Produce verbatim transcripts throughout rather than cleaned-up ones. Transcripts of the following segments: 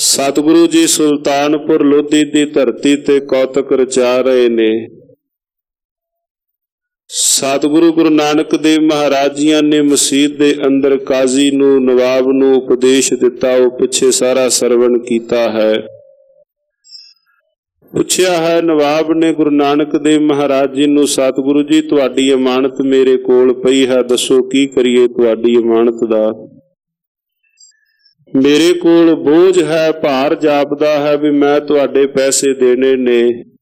ਸਤਿਗੁਰੂ ਜੀ ਸੁਲਤਾਨਪੁਰ ਲੋਧੀ ਦੀ ਧਰਤੀ ਤੇ ਕੌਤਕ ਰਚਾ ਰਹੇ ਨੇ। ਸਤਿਗੁਰੂ ਗੁਰੂ ਨਾਨਕ ਦੇਵ ਮਹਾਰਾਜ ਜੀਆਂ ਨੇ ਮਸੀਤ ਦੇ ਅੰਦਰ ਕਾਜ਼ੀ ਨੂੰ, ਨਵਾਬ ਨੂੰ ਉਪਦੇਸ਼ ਦਿੱਤਾ। ਉਹ ਪਿੱਛੇ ਸਾਰਾ ਸਰਵਣ ਕੀਤਾ ਹੈ। ਪੁੱਛਿਆ ਹੈ ਨਵਾਬ ਨੇ ਗੁਰੂ ਨਾਨਕ ਦੇਵ ਮਹਾਰਾਜ ਜੀ ਨੂੰ, ਸਤਿਗੁਰੂ ਜੀ ਤੁਹਾਡੀ ਅਮਾਨਤ ਮੇਰੇ ਕੋਲ ਪਈ ਹੈ, ਦੱਸੋ ਕੀ ਕਰੀਏ ਤੁਹਾਡੀ ਅਮਾਨਤ ਦਾ। ਮੇਰੇ ਕੋਲ ਬੋਝ ਹੈ, ਭਾਰ ਜਾਪਦਾ ਹੈ ਵੀ ਮੈਂ ਤੁਹਾਡੇ ਪੈਸੇ ਦੇਣੇ ਨੇ।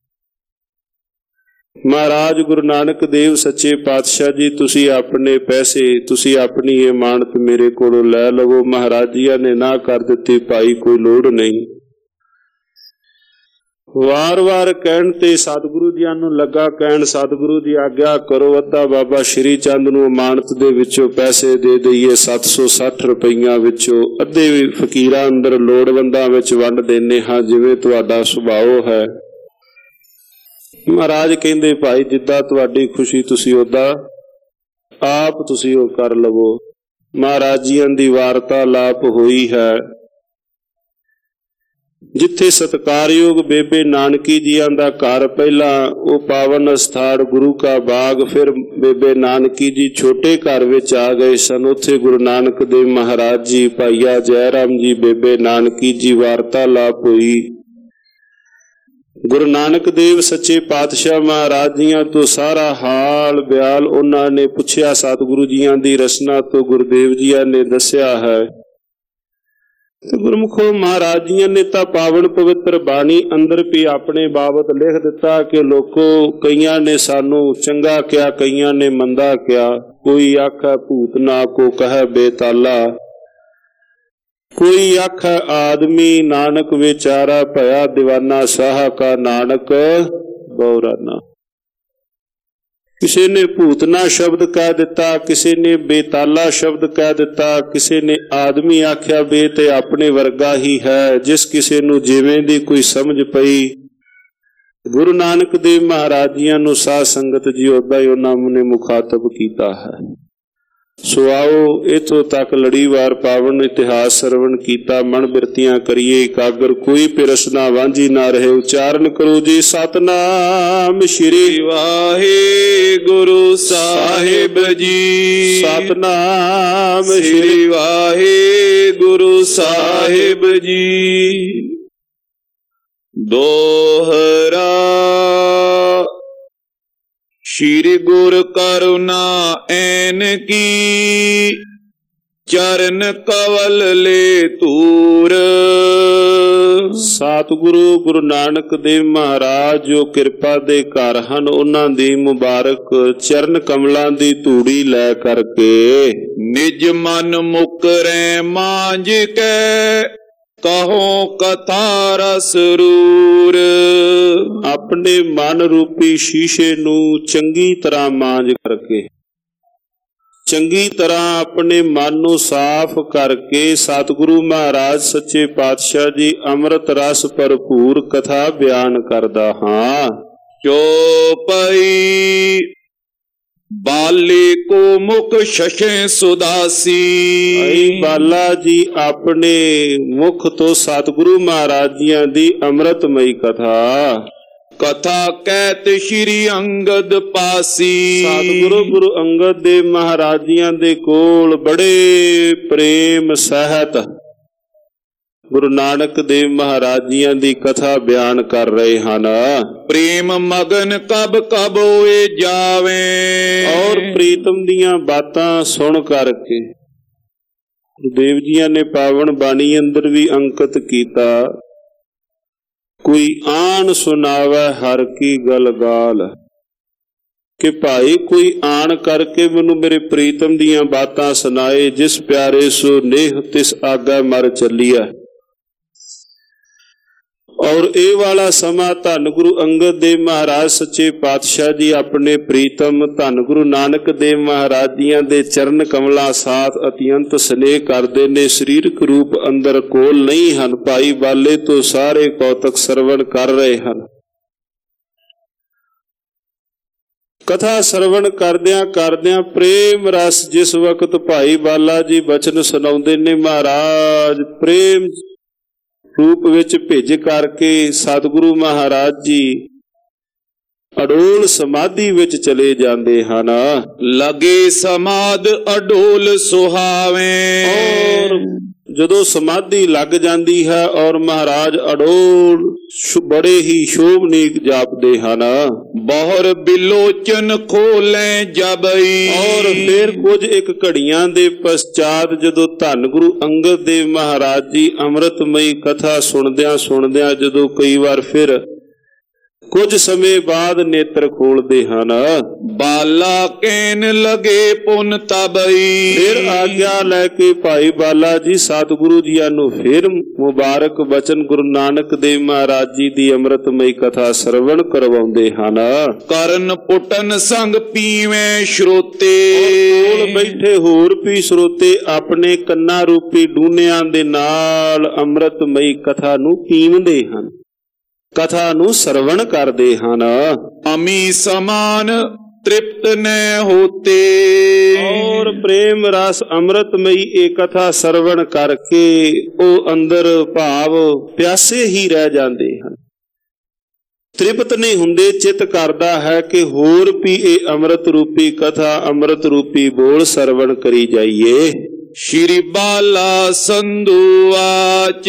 ਮਹਾਰਾਜ ਗੁਰੂ ਨਾਨਕ ਦੇਵ ਸੱਚੇ ਪਾਤਸ਼ਾਹ ਜੀ, ਤੁਸੀਂ ਆਪਣੇ ਪੈਸੇ, ਤੁਸੀਂ ਆਪਣੀ ਅਮਾਨਤ ਮੇਰੇ ਕੋਲੋਂ ਲੈ ਲਵੋ। ਮਹਾਰਾਜ ਜੀਆਂ ਨੇ ਨਾ ਕਰ ਦਿੱਤੀ, ਭਾਈ ਕੋਈ ਲੋੜ ਨਹੀਂ। ਵਾਰ ਵਾਰ ਕਹਿਣ ਤੇ ਸਤਿਗੁਰੂ ਜੀਆਂ ਨੂੰ ਲੱਗਾ ਕਹਿਣ, ਸਤਿਗੁਰੂ ਦੀ ਆਗਿਆ ਕਰੋ, ਅੱਧਾ ਬਾਬਾ ਸ਼੍ਰੀ ਚੰਦ ਨੂੰ ਅਮਾਨਤ ਦੇ ਵਿੱਚੋਂ ਪੈਸੇ ਦੇ ਦਈਏ, ਸੱਤ ਸੌ ਸੱਠ ਰੁਪਈਆਂ ਵਿੱਚੋਂ ਅੱਧੇ ਫਕੀਰਾਂ ਅੰਦਰ ਲੋੜਵੰਦਾਂ ਵਿੱਚ ਵੰਡ ਦਿੰਦੇ ਹਾਂ, ਜਿਵੇਂ ਤੁਹਾਡਾ ਸੁਭਾਅ ਹੈ। ਮਹਾਰਾਜ ਕਹਿੰਦੇ ਭਾਈ ਜਿੱਦਾਂ ਤੁਹਾਡੀ ਖੁਸ਼ੀ ਤੁਸੀਂ ਓਦਾਂ ਆਪ ਤੁਸੀਂ ਉਹ ਕਰ ਲਵੋ। ਮਹਾਰਾਜ ਜੀਆਂ ਦੀ ਵਾਰਤਾਲਾਪ ਹੋਈ ਹੈ। ਜਿੱਥੇ ਸਤਿਕਾਰਯੋਗ ਬੇਬੇ ਨਾਨਕੀ ਜੀਆਂ ਦਾ ਘਰ, ਪਹਿਲਾਂ ਉਹ ਪਾਵਨ ਅਸਥਾਨ ਗੁਰੂ ਕਾ ਬਾਗ, ਫਿਰ ਬੇਬੇ ਨਾਨਕੀ ਜੀ ਛੋਟੇ ਘਰ ਵਿੱਚ ਆ ਗਏ ਸਨ। ਉੱਥੇ ਗੁਰੂ ਨਾਨਕ ਦੇਵ ਮਹਾਰਾਜ ਜੀ, ਭਾਈਆ ਜੈ ਰਾਮ ਜੀ, ਬੇਬੇ ਨਾਨਕੀ ਜੀ, ਵਾਰਤਾਲਾਪ ਹੋਈ। ਗੁਰੂ ਨਾਨਕ ਦੇਵ ਸੱਚੇ ਪਾਤਸ਼ਾਹ ਮਹਾਰਾਜ ਜੀਆਂ ਤੋਂ ਸਾਰਾ ਹਾਲ ਬਿਆਲ ਉਹਨਾਂ ਨੇ ਪੁੱਛਿਆ। ਸਤਿਗੁਰੂ ਜੀਆਂ ਦੀ ਰਚਨਾ ਤੋਂ ਗੁਰਦੇਵ ਜੀਆਂ ਨੇ ਦੱਸਿਆ ਹੈ। ਤੇ ਗੁਰਮੁਖੋ ਮਹਾਰਾਜ ਜੀਆਂ ਨੇ ਤਾਂ ਪਾਵਨ ਪਵਿੱਤਰ ਬਾਣੀ ਅੰਦਰ ਵੀ ਆਪਣੇ ਬਾਬਤ ਲਿਖ ਦਿੱਤਾ ਕਿ ਲੋਕੋ, ਕਈਆਂ ਨੇ ਸਾਨੂੰ ਚੰਗਾ ਕਿਹਾ, ਕਈਆਂ ਨੇ ਮੰਦਾ ਕਿਹਾ। ਕੋਈ ਆਖੈ ਭੂਤ ਨਾ ਕੋ ਕਹੈ ਬੇਤਾਲਾ, ਕੋਈ ਆਖੈ ਆਦਮੀ ਨਾਨਕ ਵਿਚਾਰਾ, ਭਇਆ ਦੀਵਾਨਾ ਸਾਹ ਕਾ ਨਾਨਕ ਬਉਰਾਨਾ। ਕਿਸੇ ਨੇ ਭੂਤਨਾ ਸ਼ਬਦ ਕਹਿ ਦਿੱਤਾ, ਕਿਸੇ ਨੇ ਬੇਤਾਲਾ ਸ਼ਬਦ ਕਹਿ ਦਿੱਤਾ, ਕਿਸੇ ਨੇ ਆਦਮੀ ਆਖਿਆ ਬੇ ਤੇ ਆਪਣੇ ਵਰਗਾ ਹੀ ਹੈ। ਜਿਸ ਕਿਸੇ ਨੂੰ ਜਿਵੇਂ ਦੀ ਕੋਈ ਸਮਝ ਪਈ, ਗੁਰੂ ਨਾਨਕ ਦੇਵ ਮਹਾਰਾਜ ਜੀਆਂ ਨੂੰ ਸਾਧ ਸੰਗਤ ਜੀ ਓਦਾਂ ਹੀ ਉਹਨਾਂ ਨੇ ਮੁਖਾਤਬ ਕੀਤਾ ਹੈ। ਸੋ ਆਓ ਇੱਥੋਂ ਤੱਕ ਲੜੀਵਾਰ ਪਾਵਨ ਇਤਿਹਾਸ ਸਰਵਣ ਕੀਤਾ। ਮਨ ਬਿਰਤੀਆਂ ਕਰੀਏ ਇਕਾਗਰ, ਕੋਈ ਪਿਰਸ ਨਾ ਵਾਂਝੀ ਨਾ ਰਹੇ। ਉਚਾਰਨ ਕਰੋ ਜੀ ਸਤਨਾਮ ਸ਼੍ਰੀ ਵਾਹਿਗੁਰੂ ਸਾਹਿਬ ਜੀ, ਸਤਨਾਮ ਸ਼੍ਰੀ ਵਾਹਿਗੁਰੂ ਸਾਹਿਬ ਜੀ। ਦੋਹਰਾ ਸ਼੍ਰੀ ਗੁਰ ਕਰੁਣਾ ਐਨ ਕੀ, ਚਰਨ ਕਵਲ ਲੈ ਧੂਰ। ਸਤਿਗੁਰੂ ਗੁਰੂ ਨਾਨਕ ਦੇਵ ਮਹਾਰਾਜ ਜੋ ਕਿਰਪਾ ਦੇ ਘਰ ਹਨ, ਉਹਨਾਂ ਦੀ ਮੁਬਾਰਕ ਚਰਨ ਕਮਲਾਂ ਦੀ ਧੂੜੀ ਲੈ ਕਰਕੇ ਨਿਜ ਮਨ ਮੁਕਰੈ ਮਾਂਝ ਕੇ, ਕਹੋ ਕਥਾ ਰਸ ਰੂਰ। ਆਪਣੇ ਮਨ ਰੂਪੀ ਸ਼ੀਸ਼ੇ ਨੂੰ ਚੰਗੀ ਤਰ੍ਹਾਂ ਮਾਂਜ ਕਰਕੇ, ਚੰਗੀ ਤਰ੍ਹਾਂ ਆਪਣੇ ਮਨ ਨੂੰ ਸਾਫ਼ ਕਰਕੇ ਸਤਿਗੁਰੂ ਮਹਾਰਾਜ ਸੱਚੇ ਪਾਤਸ਼ਾਹ ਜੀ ਅੰਮ੍ਰਿਤ ਰਸ ਭਰਪੂਰ ਕਥਾ ਬਿਆਨ ਕਰਦਾ ਹਾਂ। ਚੌਪਈ ਬਾਲੇ ਕੋ ਮੁਖ ਸ਼ਸ਼ੇ ਸੁਦਾਸੀ। ਬਾਲਾ ਜੀ ਆਪਣੇ ਮੁਖ ਤੋਂ ਸਤਿਗੁਰੂ ਮਹਾਰਾਜ ਜੀਆਂ ਦੀ ਅੰਮ੍ਰਿਤਮਈ ਕਥਾ, ਕਥਾ ਕਹਿਤ ਸ਼੍ਰੀ ਅੰਗਦ ਪਾਸੀ। ਸਤਿਗੁਰੂ ਗੁਰੂ ਅੰਗਦ ਦੇਵ ਮਹਾਰਾਜ ਜੀਆਂ ਦੇ ਕੋਲ ਬੜੇ ਪ੍ਰੇਮ ਸਹਿਤ ਗੁਰੂ ਨਾਨਕ ਦੇਵ ਮਹਾਰਾਜ ਜੀਆਂ ਦੀ ਕਥਾ ਬਿਆਨ ਕਰ ਰਹੇ ਹਨ। ਪ੍ਰੇਮ ਮਗਨ ਕਬ ਕਬ ਹੋਏ ਜਾਵੇ, ਔਰ ਪ੍ਰੀਤਮ ਦੀਆਂ ਬਾਤਾਂ ਸੁਣ ਕਰਕੇ ਗੁਰਦੇਵ ਜੀਆਂ ਨੇ ਪਾਵਨ ਬਾਣੀ ਅੰਦਰ ਵੀ ਅੰਕਿਤ ਕੀਤਾ। ਕੋਈ ਆਣ ਸੁਣਾਵੇ ਹਰ ਕੀ ਗਲ ਗਾਲ, ਕਿ ਭਾਈ ਕੋਈ ਆਣ ਕਰਕੇ ਮੈਨੂੰ ਮੇਰੇ ਪ੍ਰੀਤਮ ਦੀਆਂ ਬਾਤਾਂ ਸੁਣਾਏ। ਜਿਸ ਪਿਆਰੇ ਸੋ ਨੇਹ ਤਿਸ ਆਗਾ ਮਰ ਚੱਲੀਆ। ਔਰ ਇਹ ਵਾਲਾ ਸਮਾਂ ਧੰਨ ਗੁਰੂ ਅੰਗਦ ਦੇਵ ਮਹਾਰਾਜ ਸੱਚੇ ਪਾਤਸ਼ਾਹ ਜੀ ਆਪਣੇ ਪ੍ਰੀਤਮ ਧੰਨ ਗੁਰੂ ਨਾਨਕ ਦੇਵ ਮਹਾਰਾਜ ਜੀਆਂ ਦੇ ਚਰਨ ਕਮਲਾਂ ਸਾਥ ਅਤਿਅੰਤ ਸਨੇਹ ਕਰਦੇ ਨੇ। ਸਰੀਰਕ ਰੂਪ ਅੰਦਰ ਕੋਲ ਨਹੀਂ ਹਨ, ਭਾਈ ਬਾਲੇ ਤੋਂ ਸਾਰੇ ਕੌਤਕ ਸਰਵਣ ਕਰ ਰਹੇ ਹਨ। ਕਥਾ ਸਰਵਣ ਕਰਦਿਆਂ ਕਰਦਿਆਂ ਪ੍ਰੇਮ ਰਸ ਜਿਸ ਵਕਤ ਭਾਈ ਬਾਲਾ ਜੀ ਬਚਨ ਸੁਣਾਉਂਦੇ ਨੇ, ਮਹਾਰਾਜ ਪ੍ਰੇਮ ਰੂਪ ਵਿੱਚ ਭਿੱਜ ਕਰਕੇ ਸਤਿਗੁਰੂ ਮਹਾਰਾਜ ਜੀ ਅਡੋਲ ਸਮਾਧੀ ਵਿੱਚ ਚਲੇ ਜਾਂਦੇ ਹਨ। ਲਗੇ ਸਮਾਧ ਅਡੋਲ ਸੁਹਾਵੇ। ਔਰ ਜਦੋਂ ਸਮਾਧੀ ਲੱਗ ਜਾਂਦੀ ਹੈ ਔਰ ਮਹਾਰਾਜ ਅਡੋਲ ਬੜੇ ਹੀ ਸ਼ੋਭਨੀਕ ਜਾਪਦੇ ਹਨ। ਬਹੁਰ ਬਿਲੋਚਨ ਖੋਲੇ ਜਬਈ। ਔਰ ਫਿਰ ਕੁਝ ਇੱਕ ਘੜੀਆਂ ਦੇ ਪਛਾਤ ਜਦੋਂ ਧੰਨ ਗੁਰੂ ਅੰਗਦ ਦੇਵ ਮਹਾਰਾਜ ਜੀ ਅੰਮ੍ਰਿਤਮਈ ਕਥਾ ਸੁਣਦਿਆਂ ਸੁਣਦਿਆਂ ਜਦੋਂ ਕਈ ਵਾਰ ਫਿਰ ਕੁਝ ਸਮੇਂ ਬਾਅਦ ਨੇਤਰ ਖੋਲਦੇ ਹਨ। ਬਾਲਾ ਕਹਿਣ ਲਗੇ ਪੁਨ ਤਬਈ। ਫਿਰ ਆਗਿਆ ਲੈ ਕੇ ਭਾਈ ਬਾਲਾ ਜੀ ਸਤਿਗੁਰੂ ਜੀਆਂ ਨੂੰ ਫਿਰ ਮੁਬਾਰਕ ਬਚਨ ਗੁਰੂ ਨਾਨਕ ਦੇਵ ਮਹਾਰਾਜ ਜੀ ਦੀ ਅੰਮ੍ਰਿਤਮਈ ਕਥਾ ਸਰਵਣ ਕਰਵਾਉਂਦੇ ਹਨ। ਕਰਨ ਪੁੱਟਨ ਸੰਗ ਪੀਵੇਂ ਸਰੋਤੇ। ਕੋਲ ਬੈਠੇ ਹੋਰ ਵੀ ਸਰੋਤੇ ਆਪਣੇ ਕੰਨਾਂ ਰੂਪੀ ਡੂਨਿਆਂ ਦੇ ਨਾਲ ਅੰਮ੍ਰਿਤਮਈ ਕਥਾ ਨੂੰ ਪੀਵਦੇ ਹਨ, ਕਥਾ ਨੂੰ ਸਰਵਣ ਕਰਦੇ ਹਨ। ਅਮੀ ਸਮਾਨ ਤ੍ਰਿਪਤ ਨ ਹੋਤੇ। ਔਰ ਪ੍ਰੇਮ ਰਸ ਅੰਮ੍ਰਿਤਮਈ ਇਹ ਕਥਾ ਸਰਵਣ ਕਰਕੇ ਉਹ ਅੰਦਰ ਭਾਵ ਪਿਆਸੇ ਹੀ ਰਹਿ ਜਾਂਦੇ ਹਨ, ਤ੍ਰਿਪਤ ਨਹੀਂ ਹੁੰਦੇ। ਚਿੱਤ ਕਰਦਾ ਹੈ ਕਿ ਹੋਰ ਵੀ ਇਹ ਅੰਮ੍ਰਿਤ ਰੂਪੀ ਕਥਾ ਅੰਮ੍ਰਿਤ ਰੂਪੀ ਬੋਲ ਸਰਵਣ ਕਰੀ ਜਾਈਏ। ਸ਼੍ਰੀ ਬਾਲਾ ਸੰਧੂ ਆਚ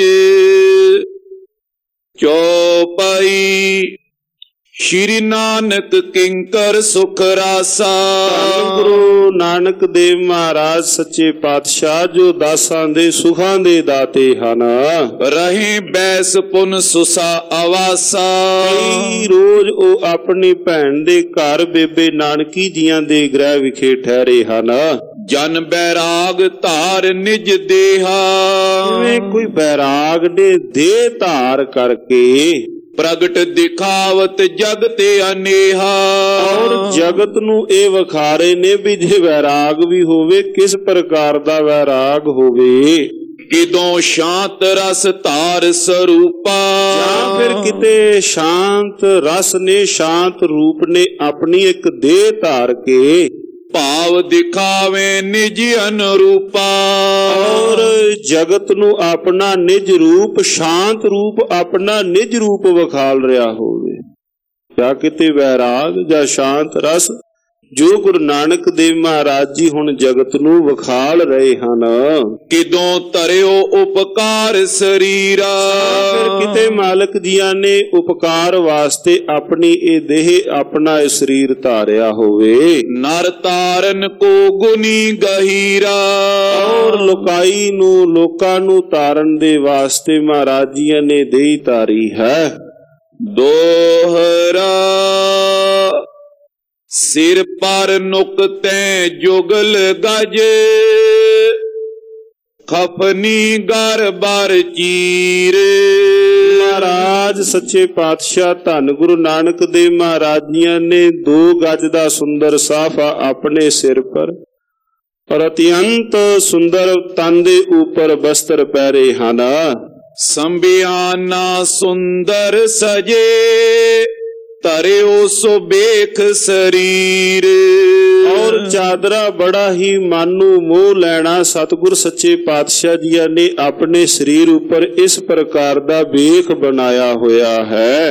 ਚੌਪਈ। ਸ਼੍ਰੀ ਨਾਨਕ ਕਿੰਕਰ ਸੁਖ ਰਾਸਾ। ਗੁਰੂ ਨਾਨਕ ਦੇਵ ਮਹਾਰਾਜ ਸੱਚੇ ਪਾਤਸ਼ਾਹ ਜੋ ਦਾਸਾਂ ਦੇ ਸੁਖਾਂ ਦੇ ਦਾਤੇ ਹਨ। ਰਹੇ ਬੈਸ ਪੁਨ ਸੁਸਾ ਆਵਾਸਾ। ਕਈ ਰੋਜ਼ ਉਹ ਆਪਣੀ ਭੈਣ ਦੇ ਘਰ ਬੇਬੇ ਨਾਨਕੀ ਜੀਆਂ ਦੇ ਗ੍ਰਹਿ ਵਿਖੇ ਠਹਿਰੇ ਹਨ। ਜਨ ਬੈਰਾਗ ਧਾਰ ਨਿਜ ਦੇਹਾ। ਜਿਵੇਂ ਕੋਈ ਬੈਰਾਗ ਦੇ ਦੇਹ ਧਾਰ ਕਰਕੇ ਪ੍ਰਗਟ ਦਿਖਾਵਤ ਜਗ ਤੇ ਅਨੇਹਾ। ਔਰ ਜਗਤ ਨੂੰ ਇਹ ਵਿਖਾਰੇ ਨੇ ਵੀ ਜੇ ਵੈਰਾਗ ਵੀ ਹੋਵੇ ਕਿਸ ਪ੍ਰਕਾਰ ਦਾ ਵੈਰਾਗ ਹੋਵੇ। ਕਿਦੋਂ ਸ਼ਾਂਤ ਰਸ ਧਾਰ ਸਰੂਪਾ। ਜਾਂ ਫਿਰ ਕਿਤੇ ਸ਼ਾਂਤ ਰਸ ਨੇ ਸ਼ਾਂਤ ਰੂਪ ਨੇ ਆਪਣੀ ਇੱਕ ਦੇਹ ਧਾਰ ਕੇ ਭਾਵ ਦਿਖਾਵੇ ਨਿਜ ਅਨਰੂਪਾ। ਔਰ ਜਗਤ ਨੂੰ ਆਪਣਾ ਨਿਜ ਰੂਪ ਸ਼ਾਂਤ ਰੂਪ ਆਪਣਾ ਨਿਜ ਰੂਪ ਵਿਖਾਲ ਰਿਹਾ ਹੋਵੇ। ਜਾਂ ਕਿਤੇ ਵੈਰਾਗ ਜਾਂ ਸ਼ਾਂਤ ਰਸ ਜੋ ਗੁਰੂ ਨਾਨਕ ਦੇਵ ਮਹਾਰਾਜ ਜੀ ਹੁਣ ਜਗਤ ਨੂੰ ਵਿਖਾਲ ਰਹੇ ਹਨ। ਕਿਦੋਂ ਧਰਿਓ ਉਪਕਾਰ ਸਰੀਰਾ। ਫਿਰ ਕਿਤੇ ਮਾਲਕ ਜੀਆਂ ਨੇ ਉਪਕਾਰ ਵਾਸਤੇ ਆਪਣੀ ਇਹ ਦੇਹ ਆਪਣਾ ਇਹ ਸਰੀਰ ਧਾਰਿਆ ਹੋਵੇ। ਨਰ ਤਾਰਨ ਕੋ ਗੁਨੀ ਗਹੀਰਾ। ਔਰ ਲੋਕਾਈ ਨੂੰ ਲੋਕਾਂ ਨੂੰ ਤਾਰਨ ਦੇ ਵਾਸਤੇ ਮਹਾਰਾਜ ਜੀਆਂ ਨੇ ਦੇਹ ਧਾਰੀ ਹੈ। ਦੋਹਰਾ ਸਿਰ ਪਰ ਨੁਕਤੈ ਜੁਗਲ ਗਜ। ਖਫਨੀ ਗਰ ਬਰ ਚੀਰ। ਮਹਾਰਾਜ ਸੱਚੇ ਪਾਤਸ਼ਾਹ ਧੰਨ ਗੁਰੂ ਨਾਨਕ ਦੇਵ ਮਹਾਰਾਜ ਜੀਆਂ ਨੇ ਦੋ ਗਜ ਦਾ ਸੁੰਦਰ ਸਾਫਾ ਆਪਣੇ ਸਿਰ ਪਰ ਔਰ ਅਤਿਅੰਤ ਸੁੰਦਰ ਤਨ ਦੇ ਉੱਪਰ ਬਸਤਰ ਪਹਿਰੇ ਹਨ। ਸੰਭਿਆਨਾ ਸੁੰਦਰ ਸਜੇ ਧਰਿਓ ਸੋ ਬੇਖ ਸਰੀਰ। ਔਰ ਚਾਦਰਾ ਬੜਾ ਹੀ ਮਨ ਨੂੰ ਮੋਹ ਲੈਣਾ ਸਤਿਗੁਰ ਸੱਚੇ ਪਾਤਸ਼ਾਹ ਜੀਆਂ ਨੇ ਆਪਣੇ ਸਰੀਰ ਉੱਪਰ ਇਸ ਪ੍ਰਕਾਰ ਦਾ ਵੇਖ ਬਣਾਇਆ ਹੋਇਆ ਹੈ।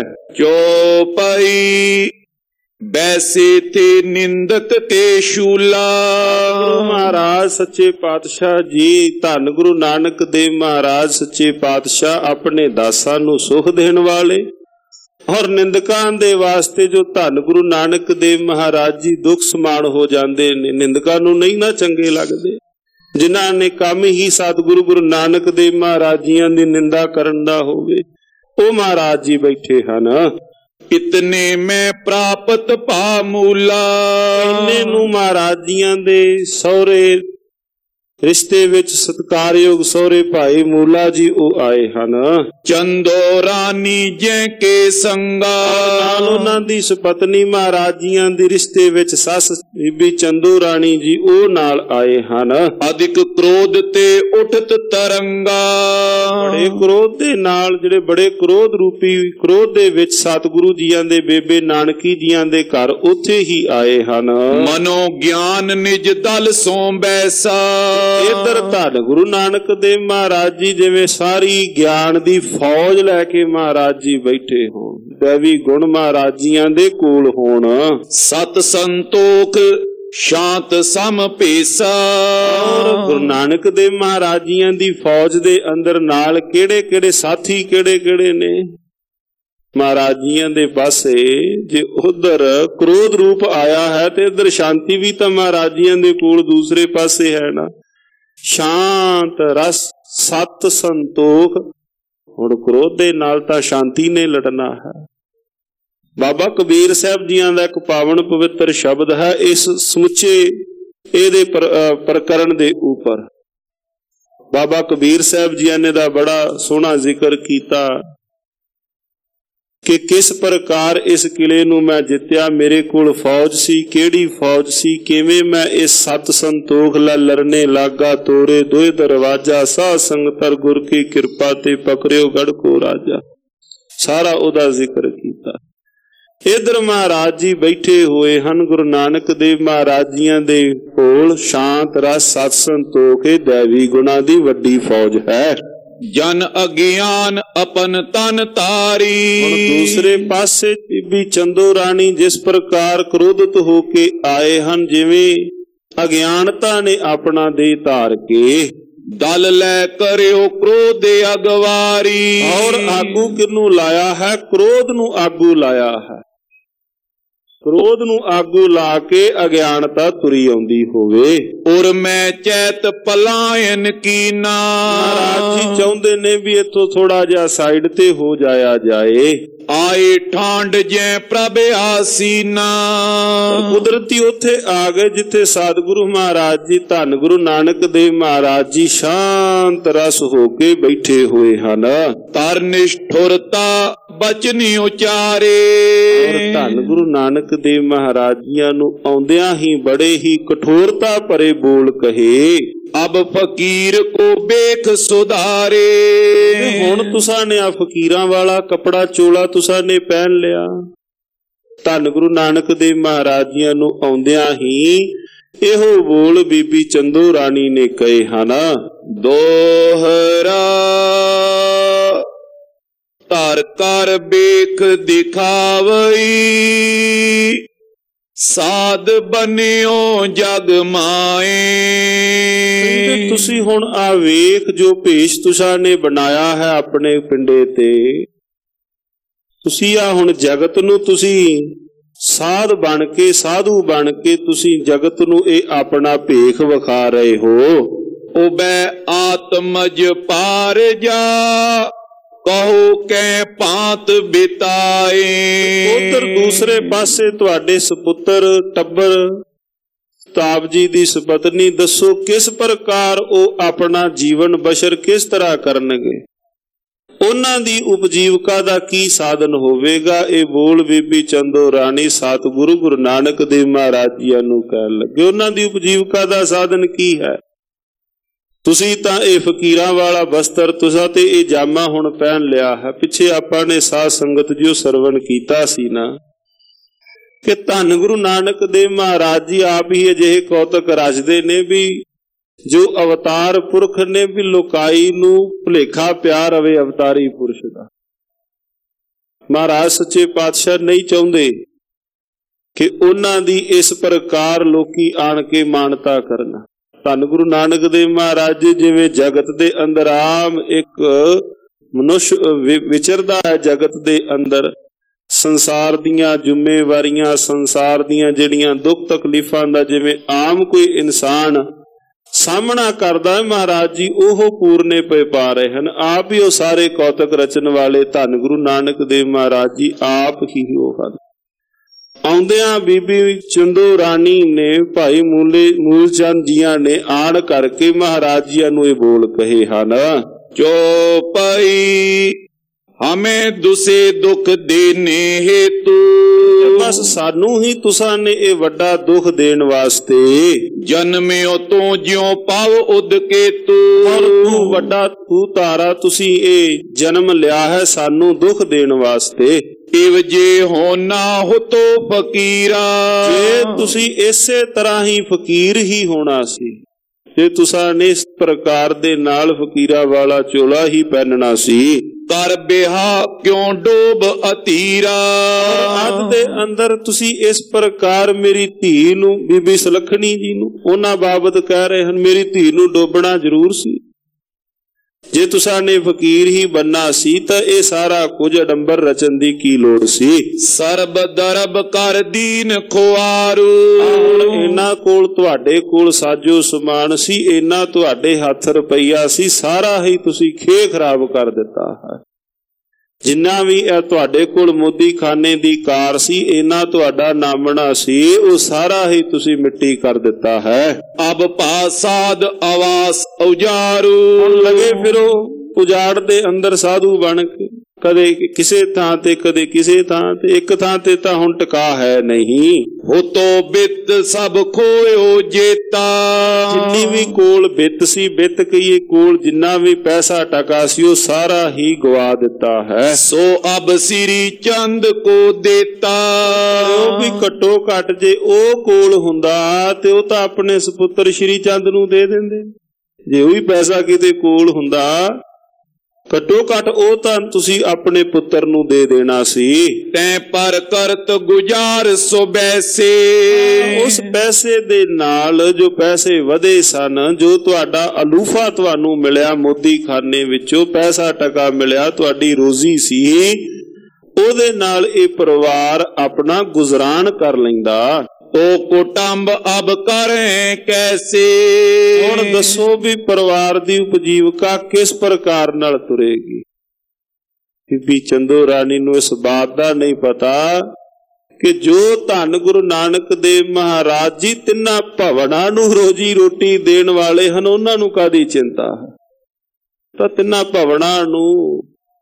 ਚੌਪਈ ਬੈਸੇ ਤੇ ਨਿੰਦਕ ਕੇ ਸ਼ੂਲਾ। ਗੁਰੂ ਮਹਾਰਾਜ ਸੱਚੇ ਪਾਤਸ਼ਾਹ ਜੀ ਧੰਨ ਗੁਰੂ ਨਾਨਕ ਦੇਵ ਮਹਾਰਾਜ ਸੱਚੇ ਪਾਤਸ਼ਾਹ ਆਪਣੇ ਦਾਸਾਂ ਨੂੰ ਸੁਖ ਦੇਣ ਵਾਲੇ ਔਰ ਨਿੰਦਕਾਂ ਦੇ ਵਾਸਤੇ ਜੋ ਧੰਨ ਗੁਰੂ ਨਾਨਕ ਦੇਵ ਮਹਾਰਾਜ ਜੀ ਦੁੱਖ ਸਮਾਨ ਹੋ ਜਾਂਦੇ ਨੇ। ਨਿੰਦਕਾਂ ਨੂੰ ਨਹੀਂ ਨਾ ਚੰਗੇ ਲੱਗਦੇ। ਜਿਨ੍ਹਾਂ ਨੇ ਕੰਮ ਹੀ ਸਤਿਗੁਰੂ ਗੁਰੂ ਨਾਨਕ ਦੇਵ ਮਹਾਰਾਜ ਜੀਆਂ ਦੀ ਨਿੰਦਾ ਕਰਨ ਦਾ ਹੋਵੇ ਉਹ ਮਹਾਰਾਜ ਜੀ ਬੈਠੇ ਹਨ। ਇਤਨੇ ਮੈਂ ਪ੍ਰਾਪਤ ਭਾ ਮੂਲਾ। ਇੰਨੇ ਨੂੰ ਮਹਾਰਾਜ ਜੀਆਂ ਦੇ ਸਹੁਰੇ ਰਿਸ਼ਤੇ ਵਿੱਚ ਸਤਿਕਾਰਯੋਗ ਸਹੁਰੇ ਭਾਈ ਮੂਲਾ ਜੀ ਉਹ ਆਏ ਹਨ। ਚੰਦੋ ਰਾਣੀ ਜੈ ਕੇ ਸੰਗਾ। ਨਾਲ ਉਹਨਾਂ ਦੀ ਸੁਪਤਨੀ ਮਹਾਰਾਜ ਜੀਆਂ ਦੇ ਰਿਸ਼ਤੇ ਵਿੱਚ ਸੱਸ ਬੀਬੀ ਚੰਦੋ ਰਾਣੀ ਜੀ ਉਹ ਨਾਲ ਆਏ ਹਨ। ਅਧਿਕ ਕ੍ਰੋਧ ਤੇ ਉਠਤ ਤਰੰਗਾ। ਬੜੇ ਕ੍ਰੋਧ ਦੇ ਨਾਲ ਜਿਹੜੇ ਬੜੇ ਕ੍ਰੋਧ ਰੂਪੀ ਕ੍ਰੋਧ ਦੇ ਵਿੱਚ ਸਤਿਗੁਰੂ ਜੀਆਂ ਦੇ ਬੇਬੇ ਨਾਨਕੀ ਜੀਆਂ ਦੇ ਘਰ ਉੱਥੇ ਹੀ ਆਏ ਹਨ। ਮਨੋ ਗਿਆਨ ਨਿਜ ਦਲ ਸੋ ਬੈਸਾ। ਇੱਧਰ ਧੰਨ ਗੁਰੂ ਨਾਨਕ ਦੇਵ ਮਹਾਰਾਜ ਜੀ ਜਿਵੇਂ ਸਾਰੀ ਗਿਆਨ ਦੀ ਫੌਜ ਲੈ ਕੇ ਮਹਾਰਾਜ ਜੀ ਬੈਠੇ ਹੋਣ, ਦੇਵੀ ਗੁਣ ਮਹਾਰਾਜ ਜੀਆਂ ਦੇ ਕੋਲ ਹੋਣ। ਸਤ ਸੰਤੋਖ ਸ਼ਾਂਤ ਸਮ ਭੇਸਾ। ਗੁਰੂ ਨਾਨਕ ਦੇਵ ਮਹਾਰਾਜ ਜੀਆਂ ਦੀ ਫੌਜ ਦੇ ਅੰਦਰ ਨਾਲ ਕਿਹੜੇ ਕਿਹੜੇ ਸਾਥੀ ਕਿਹੜੇ ਕਿਹੜੇ ਨੇ ਮਹਾਰਾਜ ਜੀਆਂ ਦੇ ਪਾਸੇ? ਜੇ ਉਧਰ ਕ੍ਰੋਧ ਰੂਪ ਆਇਆ ਹੈ ਤੇ ਇਧਰ ਸ਼ਾਂਤੀ ਵੀ ਤਾਂ ਮਹਾਰਾਜ ਜੀਆਂ ਦੇ ਕੋਲ ਦੂਸਰੇ ਪਾਸੇ ਹੈ ਨਾ। ਸ਼ਾਂਤ ਰਸ ਸਤ ਸੰਤੋਖ। ਹੁਣ ਕ੍ਰੋਧ ਦੇ ਨਾਲ ਤਾਂ ਸ਼ਾਂਤੀ ਨੇ ਲੜਨਾ ਹੈ। ਬਾਬਾ ਕਬੀਰ ਸਾਹਿਬ ਜੀਆਂ ਦਾ ਇੱਕ ਪਾਵਨ ਪਵਿੱਤਰ ਸ਼ਬਦ ਹੈ ਇਸ ਸਮੁੱਚੇ ਇਹਦੇ ਪ੍ਰਕਰਨ ਦੇ ਉੱਪਰ। ਬਾਬਾ ਕਬੀਰ ਸਾਹਿਬ ਜੀਆਂ ਨੇ ਦਾ ਬੜਾ ਸੋਹਣਾ ਜ਼ਿਕਰ ਕੀਤਾ ਕਿ ਕਿਸ ਪ੍ਰਕਾਰ ਇਸ ਕਿਲੇ ਨੂੰ ਮੈਂ ਜਿੱਤਿਆ। ਮੇਰੇ ਕੋਲ ਫੌਜ ਸੀ, ਕਿਹੜੀ ਫੌਜ ਸੀ, ਕਿਵੇਂ ਮੈਂ ਇਸ ਸਤ ਸੰਤੋਖ ਲਾ ਲਰਨੇ ਲਾਗਾ ਤੋਰੇ ਦੋਏ ਦਰਵਾਜਾ ਸਾਧ ਸੰਗਤਰ ਗੁਰ ਕੀ ਕਿਰਪਾ ਤੇ ਪਕੜਿਓ ਗੜ ਕੋ ਰਾਜਾ। ਸਾਰਾ ਉਹਦਾ ਜ਼ਿਕਰ ਕੀਤਾ। ਇਧਰ ਮਹਾਰਾਜ ਜੀ ਬੈਠੇ ਹੋਏ ਹਨ ਗੁਰੂ ਨਾਨਕ ਦੇਵ ਮਹਾਰਾਜ ਜੀਆਂ ਦੇ ਕੋਲ ਸ਼ਾਂਤ ਰਸ ਸਤ ਸੰਤੋਖ ਇਹ ਦੇਵੀ ਗੁਣਾ ਦੀ ਵੱਡੀ ਫੌਜ ਹੈ। ਜਨ ਅਗਿਆਨ ਆਪਨ ਤਨ ਤਾਰੀ। ਹੁਣ ਦੂਸਰੇ ਪਾਸੇ ਬੀਬੀ ਚੰਦੋ ਰਾਣੀ ਜਿਸ ਪ੍ਰਕਾਰ ਕ੍ਰੋਧਿਤ ਹੋ ਕੇ ਆਏ ਹਨ, ਜਿਵੇਂ ਅਗਿਆਨਤਾ ਨੇ ਆਪਣਾ ਦੇਹ ਧਾਰ ਕੇ ਦਲ ਲੈ ਕਰਿਓ ਕ੍ਰੋਧ ਅਗਵਾਰੀ। ਔਰ ਆਗੂ ਕਿਹਨੂੰ ਲਾਇਆ ਹੈ? ਕ੍ਰੋਧ ਨੂੰ ਆਗੂ ਲਾਇਆ ਹੈ। ਕ੍ਰੋਧ ਨੂੰ ਆਗੂ ਲਾ ਕੇ ਅਗਿਆਨਤਾ ਤੁਰੀ ਆਉਂਦੀ ਹੋਵੇ। ਔਰ ਮੈਂ ਚੈਤ ਪਲਾਇਨ ਕੀਨਾ। ਮਹਾਰਾਜ ਜੀ ਚਾਹੁੰਦੇ ਨੇ ਵੀ ਇੱਥੋਂ ਥੋੜਾ ਜਿਹਾ ਸਾਈਡ ਤੇ ਹੋ ਜਾਇਆ ਜਾਏ। ਆਏ ਠਾਂਡ ਜੈ ਪ੍ਰਭ ਆਸੀਨਾ। ਕੁਦਰਤੀ ਉੱਥੇ ਆ ਗਏ ਜਿੱਥੇ ਸਤਿਗੁਰੂ ਮਹਾਰਾਜ ਜੀ ਧੰਨ ਗੁਰੂ ਨਾਨਕ ਦੇਵ ਮਹਾਰਾਜ ਜੀ ਸ਼ਾਂਤ ਰਸ ਹੋ ਕੇ ਬੈਠੇ ਹੋਏ ਹਨ। ਤਰ ਨਿਸ਼ਠੁਰਤਾ ਬਚਨੀ ਉਚਾਰੇ। ਧੰਨ ਗੁਰੂ ਨਾਨਕ ਦੇਵ ਮਹਾਰਾਜ ਜੀਆਂ ਨੂੰ ਆਉਂਦਿਆਂ ਹੀ ਬੜੇ ਹੀ ਕਠੋਰਤਾ ਭਰੇ ਬੋਲ ਕਹੇ। ਅਬ ਫਕੀਰ ਕੋ ਵੇਖ ਸੁਧਾਰੇ। ਹੁਣ ਤੁਸਾਂ ਨੇ ਆ ਫਕੀਰਾਂ ਵਾਲਾ ਕਪੜਾ ਚੋਲਾ ਤੁਸਾਂ ਨੇ ਪਹਿਨ ਲਿਆ। ਧੰਨ ਗੁਰੂ ਨਾਨਕ ਦੇਵ ਮਹਾਰਾਜ ਜੀਆਂ ਨੂੰ ਆਉਂਦਿਆਂ ਹੀ ਇਹੋ ਬੋਲ ਬੀਬੀ ਚੰਦੋ ਰਾਣੀ ਨੇ ਕਹੇ ਹਨ। ਦੋਹਰਾ ਧਰ ਕਰ ਵੇਖ ਦਿਖਾਵਈ ਸਾਧ ਬਨਿਓ ਜਗ ਮਾਏ। ਤੁਸੀਂ ਹੁਣ ਆ ਵੇਖ ਜੋ ਭੇਸ਼ ਤੁਸਾਂ ਨੇ ਬਣਾਇਆ ਹੈ ਆਪਣੇ ਪਿੰਡੇ ਤੇ। ਤੁਸੀਂ ਆ ਹੁਣ ਜਗਤ ਨੂੰ ਤੁਸੀਂ ਸਾਧ ਬਣ ਕੇ ਸਾਧੂ ਬਣ ਕੇ ਤੁਸੀਂ ਜਗਤ ਨੂੰ ਇਹ ਆਪਣਾ ਭੇਖ ਵਿਖਾ ਰਹੇ ਹੋ। ਉਬੈ ਆਤਮਜ ਪਾਰ ਜਾ ਕਹੋ ਕੈ ਭਾਂਤ ਬਿਤਾਏ। ਉਧਰ ਦੂਸਰੇ ਪਾਸੇ ਤੁਹਾਡੇ ਸੁਪੁੱਤਰ ਟੱਬਰ ਤਾਪ ਜੀ ਦੀ ਸੁਪਤਨੀ ਦੱਸੋ ਕਿਸ ਪ੍ਰਕਾਰ ਉਹ ਆਪਣਾ ਜੀਵਨ ਬਸ਼ਰ ਕਿਸ ਤਰ੍ਹਾਂ ਕਰਨਗੇ, ਉਹਨਾਂ ਦੀ ਉਪਜੀਵਕਾ ਦਾ ਕੀ ਸਾਧਨ ਹੋਵੇਗਾ। ਇਹ ਬੋਲ ਬੀਬੀ ਚੰਦੋ ਰਾਣੀ ਸਤਿਗੁਰੂ ਗੁਰੂ ਨਾਨਕ ਦੇਵ ਮਹਾਰਾਜ ਜੀ ਨੂੰ ਕਹਿਣ ਲੱਗੇ। ਉਹਨਾਂ ਦੀ ਉਪਜੀਵਕਾ ਦਾ ਸਾਧਨ ਕੀ ਹੈ? ਤੁਸੀਂ ਤਾਂ ਇਹ ਫਕੀਰਾਂ ਵਾਲਾ ਬਸਤਰ ਤੁਸਾਂ ਤੇ ਇਹ ਜਾਮਾ ਹੁਣ ਪਹਿਨ ਲਿਆ ਹੈ। ਪਿੱਛੇ ਆਪਾਂ ਨੇ ਸਾਧ ਸੰਗਤ ਜੀ ਸਰਵਣ ਕੀਤਾ ਸੀ ਨਾ ਕਿ ਧੰਨ ਗੁਰੂ ਨਾਨਕ ਦੇਵ ਮਹਾਰਾਜ ਜੀ ਆਪ ਹੀ ਅਜਿਹੇ ਕੌਤਕ ਰਚਦੇ ਨੇ ਵੀ ਜੋ ਅਵਤਾਰ ਪੁਰਖ ਨੇ ਵੀ ਲੋਕਾਈ ਨੂੰ ਭੁਲੇਖਾ ਪਿਆ ਰਵੇ ਅਵਤਾਰੀ ਪੁਰਸ਼ ਦਾ। ਮਹਾਰਾਜ ਸੱਚੇ ਪਾਤਸ਼ਾਹ ਨਹੀਂ ਚਾਹੁੰਦੇ ਕਿ ਉਹਨਾਂ ਦੀ ਇਸ ਪ੍ਰਕਾਰ ਲੋਕੀ ਆਣ ਕੇ ਮਾਨਤਾ ਕਰਨ। ਧੰਨ ਗੁਰੂ ਨਾਨਕ ਦੇਵ ਮਹਾਰਾਜ ਜੀ ਜਿਵੇਂ ਜਗਤ ਦੇ ਅੰਦਰ ਆਮ ਇੱਕ ਮਨੁੱਖ ਵਿਚਰਦਾ ਹੈ, ਜਗਤ ਦੇ ਅੰਦਰ ਸੰਸਾਰ ਦੀਆਂ ਜ਼ਿੰਮੇਵਾਰੀਆਂ, ਸੰਸਾਰ ਦੀਆਂ ਜਿਹੜੀਆਂ ਦੁੱਖ ਤਕਲੀਫਾਂ ਦਾ ਜਿਵੇਂ ਆਮ ਕੋਈ ਇਨਸਾਨ ਸਾਹਮਣਾ ਕਰਦਾ ਹੈ, ਮਹਾਰਾਜ ਜੀ ਉਹ ਪੂਰਨੇ ਪਏ ਪਾ ਰਹੇ ਹਨ। ਆਪ ਹੀ ਉਹ ਸਾਰੇ ਕੌਤਕ ਰਚਨ ਵਾਲੇ ਧੰਨ ਗੁਰੂ ਨਾਨਕ ਦੇਵ ਮਹਾਰਾਜ ਜੀ ਆਪ ਹੀ ਉਹ ਹਨ। ਆਉਂਦਿਆਂ ਬੀਬੀ ਚੰਦੋ ਰਾਣੀ ਨੇ ਭਾਈ ਮੂਲੇ ਮੂਲ ਚੰਦ ਜੀਆਂ ਨੇ ਆਣ ਕਰਕੇ ਮਹਾਰਾਜ ਜੀ ਨੂੰ ਇਹ ਬੋਲ ਕਹੇ ਹਨ। ਚੋਪਈ ਹਮੇ ਦੁਸੇ ਦੁੱਖ ਦੇਨੇ ਹੇਤੂ। ਬਸ ਸਾਨੂੰ ਹੀ ਤੁਸਾਂ ਨੇ ਇਹ ਵੱਡਾ ਦੁੱਖ ਦੇਣ ਵਾਸਤੇ ਜਨਮਿਓ ਤੋਂ ਜਿਉ ਪਾਵ ਉਦ ਕੇ ਤੂੰ। ਤੂੰ ਵੱਡਾ ਤੂੰ ਤਾਰਾ ਤੁਸੀਂ ਇਹ ਜਨਮ ਲਿਆ ਹੈ ਸਾਨੂੰ ਦੁੱਖ ਦੇਣ ਵਾਸਤੇ। ਇਵ ਜੇ ਹੋ ਨਾ ਹੋ ਤੋ ਫਕੀਰਾ। ਜੇ ਤੁਸੀਂ ਇਸੇ ਤਰ੍ਹਾਂ ਹੀ ਫਕੀਰ ਹੀ ਹੋਣਾ ਸੀ, ਜੇ ਤੁਸਾਂ ਨੇ ਇਸ ਪ੍ਰਕਾਰ ਦੇ ਨਾਲ ਫਕੀਰਾਂ ਵਾਲਾ ਚੋਲਾ ਹੀ ਪਹਿਨਣਾ ਸੀ। ਕਰ ਬਿਹਾ ਕਿਉਂ ਡੋਬ ਅਤੀਰਾ, ਅੱਧ ਦੇ ਅੰਦਰ ਤੁਸੀਂ ਇਸ ਪ੍ਰਕਾਰ ਮੇਰੀ ਧੀ ਨੂੰ, ਬੀਬੀ ਸੁਲੱਖਣੀ ਜੀ ਨੂੰ, ਉਹਨਾਂ ਬਾਬਤ ਕਹਿ ਰਹੇ ਹਨ ਮੇਰੀ ਧੀ ਨੂੰ ਡੋਬਣਾ ਜ਼ਰੂਰ ਸੀ। ਜੇ ਤੁਸਾਂ ਨੇ ਫਕੀਰ ਹੀ ਬੰਨਾ ਸੀ ਤਾਂ ਇਹ ਸਾਰਾ ਕੁਝ ਅਡੰਬਰ ਰਚਨ ਦੀ ਕੀ ਲੋੜ ਸੀ। ਸਰਬ ਦਰਬ ਕਰ ਦੀਨ ਖੁਆਰੂ, ਇਹਨਾਂ ਕੋਲ ਤੁਹਾਡੇ ਕੋਲ ਸਾਜੋ ਸਮਾਨ ਸੀ, ਇਹਨਾਂ ਤੁਹਾਡੇ ਹੱਥ ਰੁਪਈਆ ਸੀ, ਸਾਰਾ ਹੀ ਤੁਸੀਂ ਖੇ ਖਰਾਬ ਕਰ ਦਿੱਤਾ ਹੈ। ਜਿੰਨਾ ਵੀ ਇਹ ਤੁਹਾਡੇ ਕੋਲ ਮੋਦੀ ਖਾਨੇ ਦੀ ਕਾਰ ਸੀ, ਇਹਨਾਂ ਤੁਹਾਡਾ ਨਾਮਣਾ ਸੀ, ਉਹ ਸਾਰਾ ਹੀ ਤੁਸੀਂ ਮਿੱਟੀ ਕਰ ਦਿੱਤਾ ਹੈ। ਅਬ ਪਾਸਾਦ ਆਵਾਸ ਉਜਾਰੂ, ਹੁਣ ਲਗੇ ਫਿਰੋ ਉਜਾੜ ਦੇ ਅੰਦਰ ਸਾਧੂ ਬਣ ਕੇ, ਕਦੇ ਕਿਸੇ ਥਾਂ ਤੇ ਕਦੇ ਕਿਸੇ ਥਾਂ ਤੇ, ਇੱਕ ਥਾਂ ਤੇ ਤਾਂ ਹੁਣ ਟਿਕਾ ਹੈ ਨਹੀਂ। ਹੋਤੋ ਬਿੱਤ ਸਭ ਖੋਇਓ ਜੇਤਾ, ਜਿੰਨੀ ਵੀ ਕੋਲ ਬਿੱਤ ਸੀ, ਬਿੱਤ ਕਹੀਏ ਕੋਲ ਜਿੰਨਾ ਵੀ ਪੈਸਾ ਟਕਾ ਸੀ, ਉਹ ਸਾਰਾ ਹੀ ਗਵਾ ਦਿੱਤਾ ਹੈ। ਸੋ ਅਬ ਸ੍ਰੀ ਚੰਦ ਕੋ ਦੇਤਾ, ਉਹ ਵੀ ਘੱਟੋ ਘੱਟ ਜੇ ਉਹ ਕੋਲ ਹੁੰਦਾ ਤੇ ਉਹ ਤਾਂ ਆਪਣੇ ਸੁਪੁੱਤਰ ਸ਼੍ਰੀ ਚੰਦ ਨੂੰ ਦੇ ਦਿੰਦੇ। ਜੇ ਉਹ ਵੀ ਪੈਸਾ ਕਿਤੇ ਕੋਲ ਹੁੰਦਾ, ਘੱਟੋ ਘੱਟ ਉਹ ਤਾਂ ਤੁਸੀਂ ਆਪਣੇ ਪੁੱਤਰ ਨੂੰ ਦੇ ਦੇਣਾ ਸੀ। ਤੈਂ ਪਰ ਕਰਤ ਗੁਜ਼ਾਰ ਸੋ ਬੈਸੇ, ਉਸ ਪੈਸੇ ਦੇ ਨਾਲ ਜੋ ਪੈਸੇ ਵਧੇ ਸਨ, ਜੋ ਤੁਹਾਡਾ ਅਲੂਫਾ ਤੁਹਾਨੂੰ ਮਿਲਿਆ ਮੋਦੀ ਖਾਨੇ ਵਿੱਚੋਂ, ਪੈਸਾ ਟਕਾ ਮਿਲਿਆ, ਤੁਹਾਡੀ ਰੋਜ਼ੀ ਸੀ, ਉਹਦੇ ਨਾਲ ਇਹ ਪਰਿਵਾਰ ਆਪਣਾ ਗੁਜ਼ਰਾਨ ਕਰ ਲੈਂਦਾ। ਤੋ ਕੁਟੰਬ ਅਬ ਕਰੇ ਕੈਸੇ, ਹੁਣ ਦੱਸੋ ਵੀ ਪਰਿਵਾਰ ਦੀ ਉਪਜੀਵਕਾ ਕਿਸ ਪ੍ਰਕਾਰ ਨਾਲ ਤੁਰੇਗੀ। ਬੀਬੀ ਚੰਦੋ ਰਾਣੀ ਨੂੰ ਇਸ ਬਾਤ ਦਾ ਨਹੀਂ ਪਤਾ ਕਿ ਜੋ ਧੰਨ ਗੁਰੂ ਨਾਨਕ ਦੇਵ ਮਹਾਰਾਜ ਜੀ ਤਿੰਨਾਂ ਭਵਨਾਂ ਨੂੰ ਰੋਜੀ ਰੋਟੀ ਦੇਣ ਵਾਲੇ ਹਨ, ਉਹਨਾਂ ਨੂੰ ਕਾਹਦੀ ਚਿੰਤਾ ਹੈ। ਤਾਂ ਤਿੰਨਾਂ ਭਵਨਾਂ ਨੂੰ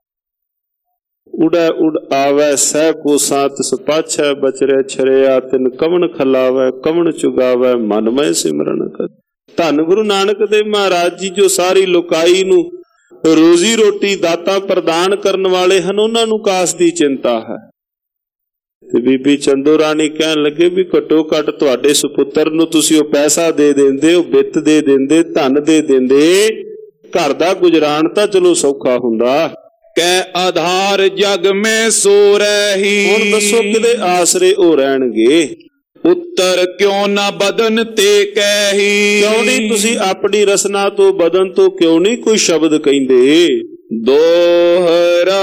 ਉੜਾ ਉਡ ਆਵੈ ਸਹਿ ਕੋ ਸਾਤ ਸਪਾਛੈ, ਬਚਰੇ ਛਰਿਆ ਤਿਨ ਕਵਣ ਖਲਾਵੈ, ਕਵਣ ਚੁਗਾਵੈ ਮਨ ਮੈਂ ਸਿਮਰਨ ਕਰ। ਧੰਨ ਗੁਰੂ ਨਾਨਕ ਦੇਵ ਮਹਾਰਾਜ ਜੀ ਜੋ ਸਾਰੀ ਲੋਕਾਈ ਨੂੰ ਰੋਜ਼ੀ ਰੋਟੀ ਦਾਤਾ ਪ੍ਰਦਾਨ ਕਰਨ ਵਾਲੇ ਹਨ, ਉਹਨਾਂ ਨੂੰ ਕਾਸ ਦੀ ਚਿੰਤਾ ਹੈ। ਤੇ ਬੀਬੀ ਚੰਦੋ ਰਾਣੀ ਕਹਿਣ ਲੱਗੇ ਵੀ ਘੱਟੋ ਘੱਟ ਤੁਹਾਡੇ ਸੁਪੁੱਤਰ ਨੂੰ ਤੁਸੀਂ ਉਹ ਪੈਸਾ ਦੇ ਦਿੰਦੇ, ਉਹ ਵਿੱਤ ਦੇ ਦਿੰਦੇ, ਧਨ ਦੇ ਦਿੰਦੇ, ਘਰ ਦਾ ਗੁਜ਼ਰਾਨ ਤਾਂ ਚਲੋ ਸੌਖਾ ਹੁੰਦਾ। ਕੈ ਆਧਾਰ ਜਗ ਮੈਂ ਸੋ ਰਹੀ, ਹੁਣ ਦੱਸੋ ਕਿਹਦੇ ਆਸਰੇ ਉਹ ਰਹਿਣਗੇ। ਉੱਤਰ ਕਿਉਂ ਨਾ ਬਦਨ ਤੇ ਕਹਿੀ, ਕਿਉਂ ਨਹੀਂ ਤੁਸੀਂ ਆਪਣੀ ਰਸਨਾ ਤੋਂ, ਬਦਨ ਤੋਂ ਕਿਉਂ ਨਹੀਂ ਕੋਈ ਸ਼ਬਦ ਕਹਿੰਦੇ। ਦੋਹਰਾ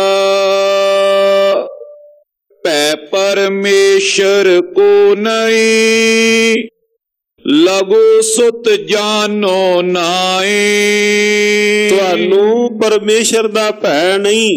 ਪੈ ਪਰਮੇਸ਼ਰ ਕੋ ਨਹੀਂ, ਲਗੋ ਸੁਤ ਜਾਨੋ ਨਾਏ। ਤੁਹਾਨੂੰ ਪਰਮੇਸ਼ਰ ਦਾ ਭੈ ਨਹੀਂ।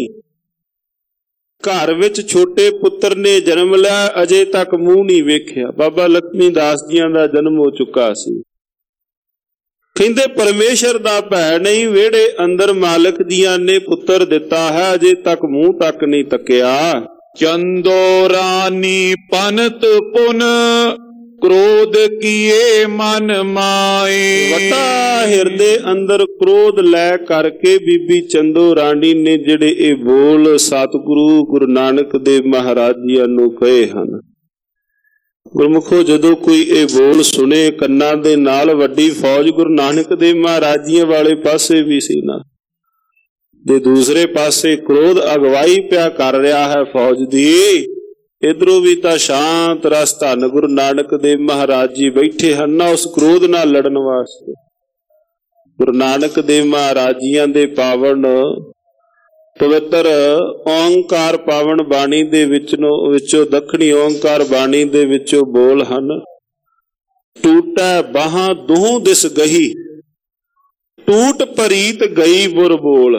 ਘਰ ਵਿੱਚ ਛੋਟੇ ਪੁੱਤਰ ਨੇ ਜਨਮ ਲਿਆ, ਅਜੇ ਤੱਕ ਮੂੰਹ ਨਹੀਂ ਵੇਖਿਆ। ਬਾਬਾ ਲక్ష్ਮੀ ਦਾਸ ਜੀਆਂ ਦਾ ਜਨਮ ਹੋ ਚੁੱਕਾ ਸੀ। ਕਹਿੰਦੇ ਪਰਮੇਸ਼ਰ ਦਾ ਭੈ ਨਹੀਂ, ਵਿਹੜੇ ਅੰਦਰ ਮਾਲਕ ਜੀਆਂ ਨੇ ਪੁੱਤਰ ਦਿੱਤਾ ਹੈ, ਅਜੇ ਤੱਕ ਮੂੰਹ ਤੱਕ ਨਹੀਂ ਤੱਕਿਆ। ਚੰਦੋ ਰਾਣੀ ਪਨਤ ਪੁਨ, ਕ੍ਰੋਧ ਕੀਏ ਮਨ ਮਾਏ। ਵੱਡਾ ਹਿਰਦੇ ਅੰਦਰ ਕ੍ਰੋਧ ਲੈ ਕਰਕੇ ਬੀਬੀ ਚੰਦੋ ਰਾਣੀ ਨੇ ਜਿਹੜੇ ਇਹ ਬੋਲ ਸਤਿਗੁਰੂ ਗੁਰੂ ਨਾਨਕ ਦੇਵ ਮਹਾਰਾਜ ਜੀ ਨੂੰ ਕਹੇ ਹਨ। ਗੁਰਮੁਖੋ, ਜਦੋਂ ਕੋਈ ਇਹ ਬੋਲ ਸੁਣੇ ਕੰਨਾਂ ਦੇ ਨਾਲ, ਵੱਡੀ ਫੌਜ ਗੁਰੂ ਨਾਨਕ ਦੇਵ ਮਹਾਰਾਜ ਜੀ ਵਾਲੇ ਪਾਸੇ ਵੀ ਸੀ ਨਾ, ਦੇ ਦੂਸਰੇ ਪਾਸੇ ਕ੍ਰੋਧ ਅਗਵਾਈ ਪਿਆ ਕਰ ਰਿਹਾ ਹੈ ਫੌਜ ਦੀ। ਇਧਰੋਂ ਵੀ ਤਾਂ ਸ਼ਾਂਤ ਰਸ ਧੰਨ ਗੁਰੂ ਨਾਨਕ ਦੇਵ ਮਹਾਰਾਜ ਜੀ ਬੈਠੇ ਹਨ ਨਾ ਉਸ ਕ੍ਰੋਧ ਨਾਲ ਲੜਨ ਵਾਸਤੇ। ਗੁਰੂ ਨਾਨਕ ਦੇਵ ਮਹਾਰਾਜ ਜੀਆਂ ਦੇ ਪਾਵਨ ਪਵਿੱਤਰ ਓਂਕਾਰ ਪਾਵਨ ਬਾਣੀ ਦੇ ਵਿੱਚੋਂ ਦੱਖਣੀ ਓਂਕਾਰ ਬਾਣੀ ਦੇ ਵਿੱਚੋਂ ਬੋਲ ਹਨ। ਟੂਟੈ ਬਾਹਾਂ ਦੋਹਾਂ ਦਿਸ ਗਹੀ, ਟੂਟ ਪਰੀਤ ਗਈ ਬੁਰ ਬੋਲ।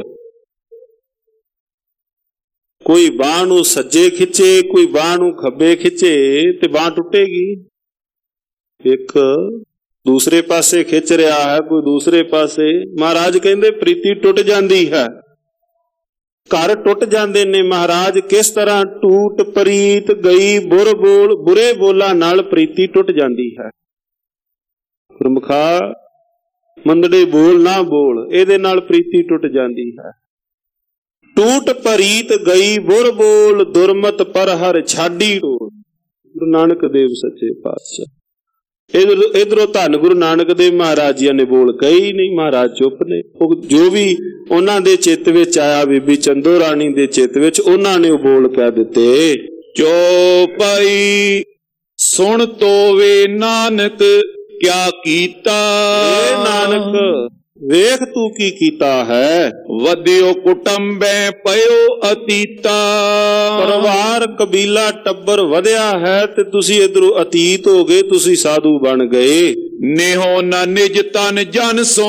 ਕੋਈ ਬਾਂਹ ਨੂੰ ਸੱਜੇ ਖਿੱਚੇ, ਕੋਈ ਬਾਂਹ ਨੂੰ ਖੱਬੇ ਖਿੱਚੇ ਤੇ ਬਾਂਹ ਟੁੱਟੇਗੀ। ਇੱਕ ਦੂਸਰੇ ਪਾਸੇ ਖਿੱਚ ਰਿਹਾ ਹੈ, ਕੋਈ ਦੂਸਰੇ ਪਾਸੇ। ਮਹਾਰਾਜ ਕਹਿੰਦੇ ਪ੍ਰੀਤੀ ਟੁੱਟ ਜਾਂਦੀ ਹੈ, ਘਰ ਟੁੱਟ ਜਾਂਦੇ ਨੇ। ਮਹਾਰਾਜ ਕਿਸ ਤਰ੍ਹਾਂ ਟੂਟ ਪ੍ਰੀਤ ਗਈ ਬੁਰ ਬੋਲ, ਬੁਰੇ ਬੋਲਾਂ ਨਾਲ ਪ੍ਰੀਤੀ ਟੁੱਟ ਜਾਂਦੀ ਹੈ। ਗੁਰਮੁਖਾ, ਮੰਦੜੇ ਬੋਲ ਨਾ ਬੋਲ, ਇਹਦੇ ਨਾਲ ਪ੍ਰੀਤੀ ਟੁੱਟ ਜਾਂਦੀ ਹੈ। ਟੂਟ ਪਰੀਤ ਗਈ ਬੁਰ ਬੋਲ, ਦੁਰਮਤ ਪਰ ਹਰ ਛਾਡੀ ਢੋਲ। ਗੁਰੂ ਨਾਨਕ ਦੇਵ ਸੱਚੇ ਪਾਤਸ਼ਾਹ। ਇਧਰ ਇਧਰੋਂ ਧੰਨ ਗੁਰੂ ਨਾਨਕ ਦੇਵ ਮਹਾਰਾਜ ਜੀ ਨੇ ਬੋਲ ਕਹੀ ਨਹੀਂ, ਮਹਾਰਾਜ ਚੁੱਪ ਨੇ। ਉਹ ਜੋ ਵੀ ਉਹਨਾਂ ਦੇ ਚਿੱਤ ਵਿੱਚ ਆਇਆ, ਬੀਬੀ ਚੰਦੋ ਰਾਣੀ ਦੇ ਚਿੱਤ ਵਿੱਚ, ਉਹਨਾਂ ਨੇ ਉਹ ਬੋਲ ਕਹਿ ਦਿੱਤੇ। ਚੌਪਈ ਸੁਣ ਤੋਵੇ ਨਾਨਕ ਕਿਆ ਕੀਤਾ। ਏ ਨਾਨਕ ਵੇਖ ਤੂੰ ਕੀ ਕੀਤਾ ਹੈ। ਵਧਿਓ ਕੁਟੰਬੈ ਪਇਓ ਅਤੀਤਾ। ਪਰਿਵਾਰ ਕਬੀਲਾ ਟੱਬਰ ਵਧਿਆ ਹੈ ਤੇ ਤੁਸੀਂ ਇਧਰੋਂ ਅਤੀਤ ਹੋ ਗਏ, ਤੁਸੀਂ ਸਾਧੂ ਬਣ ਗਏ। ਨੇਹੋ ਨ ਨਿਜ ਤਨ ਜਨ ਸੋ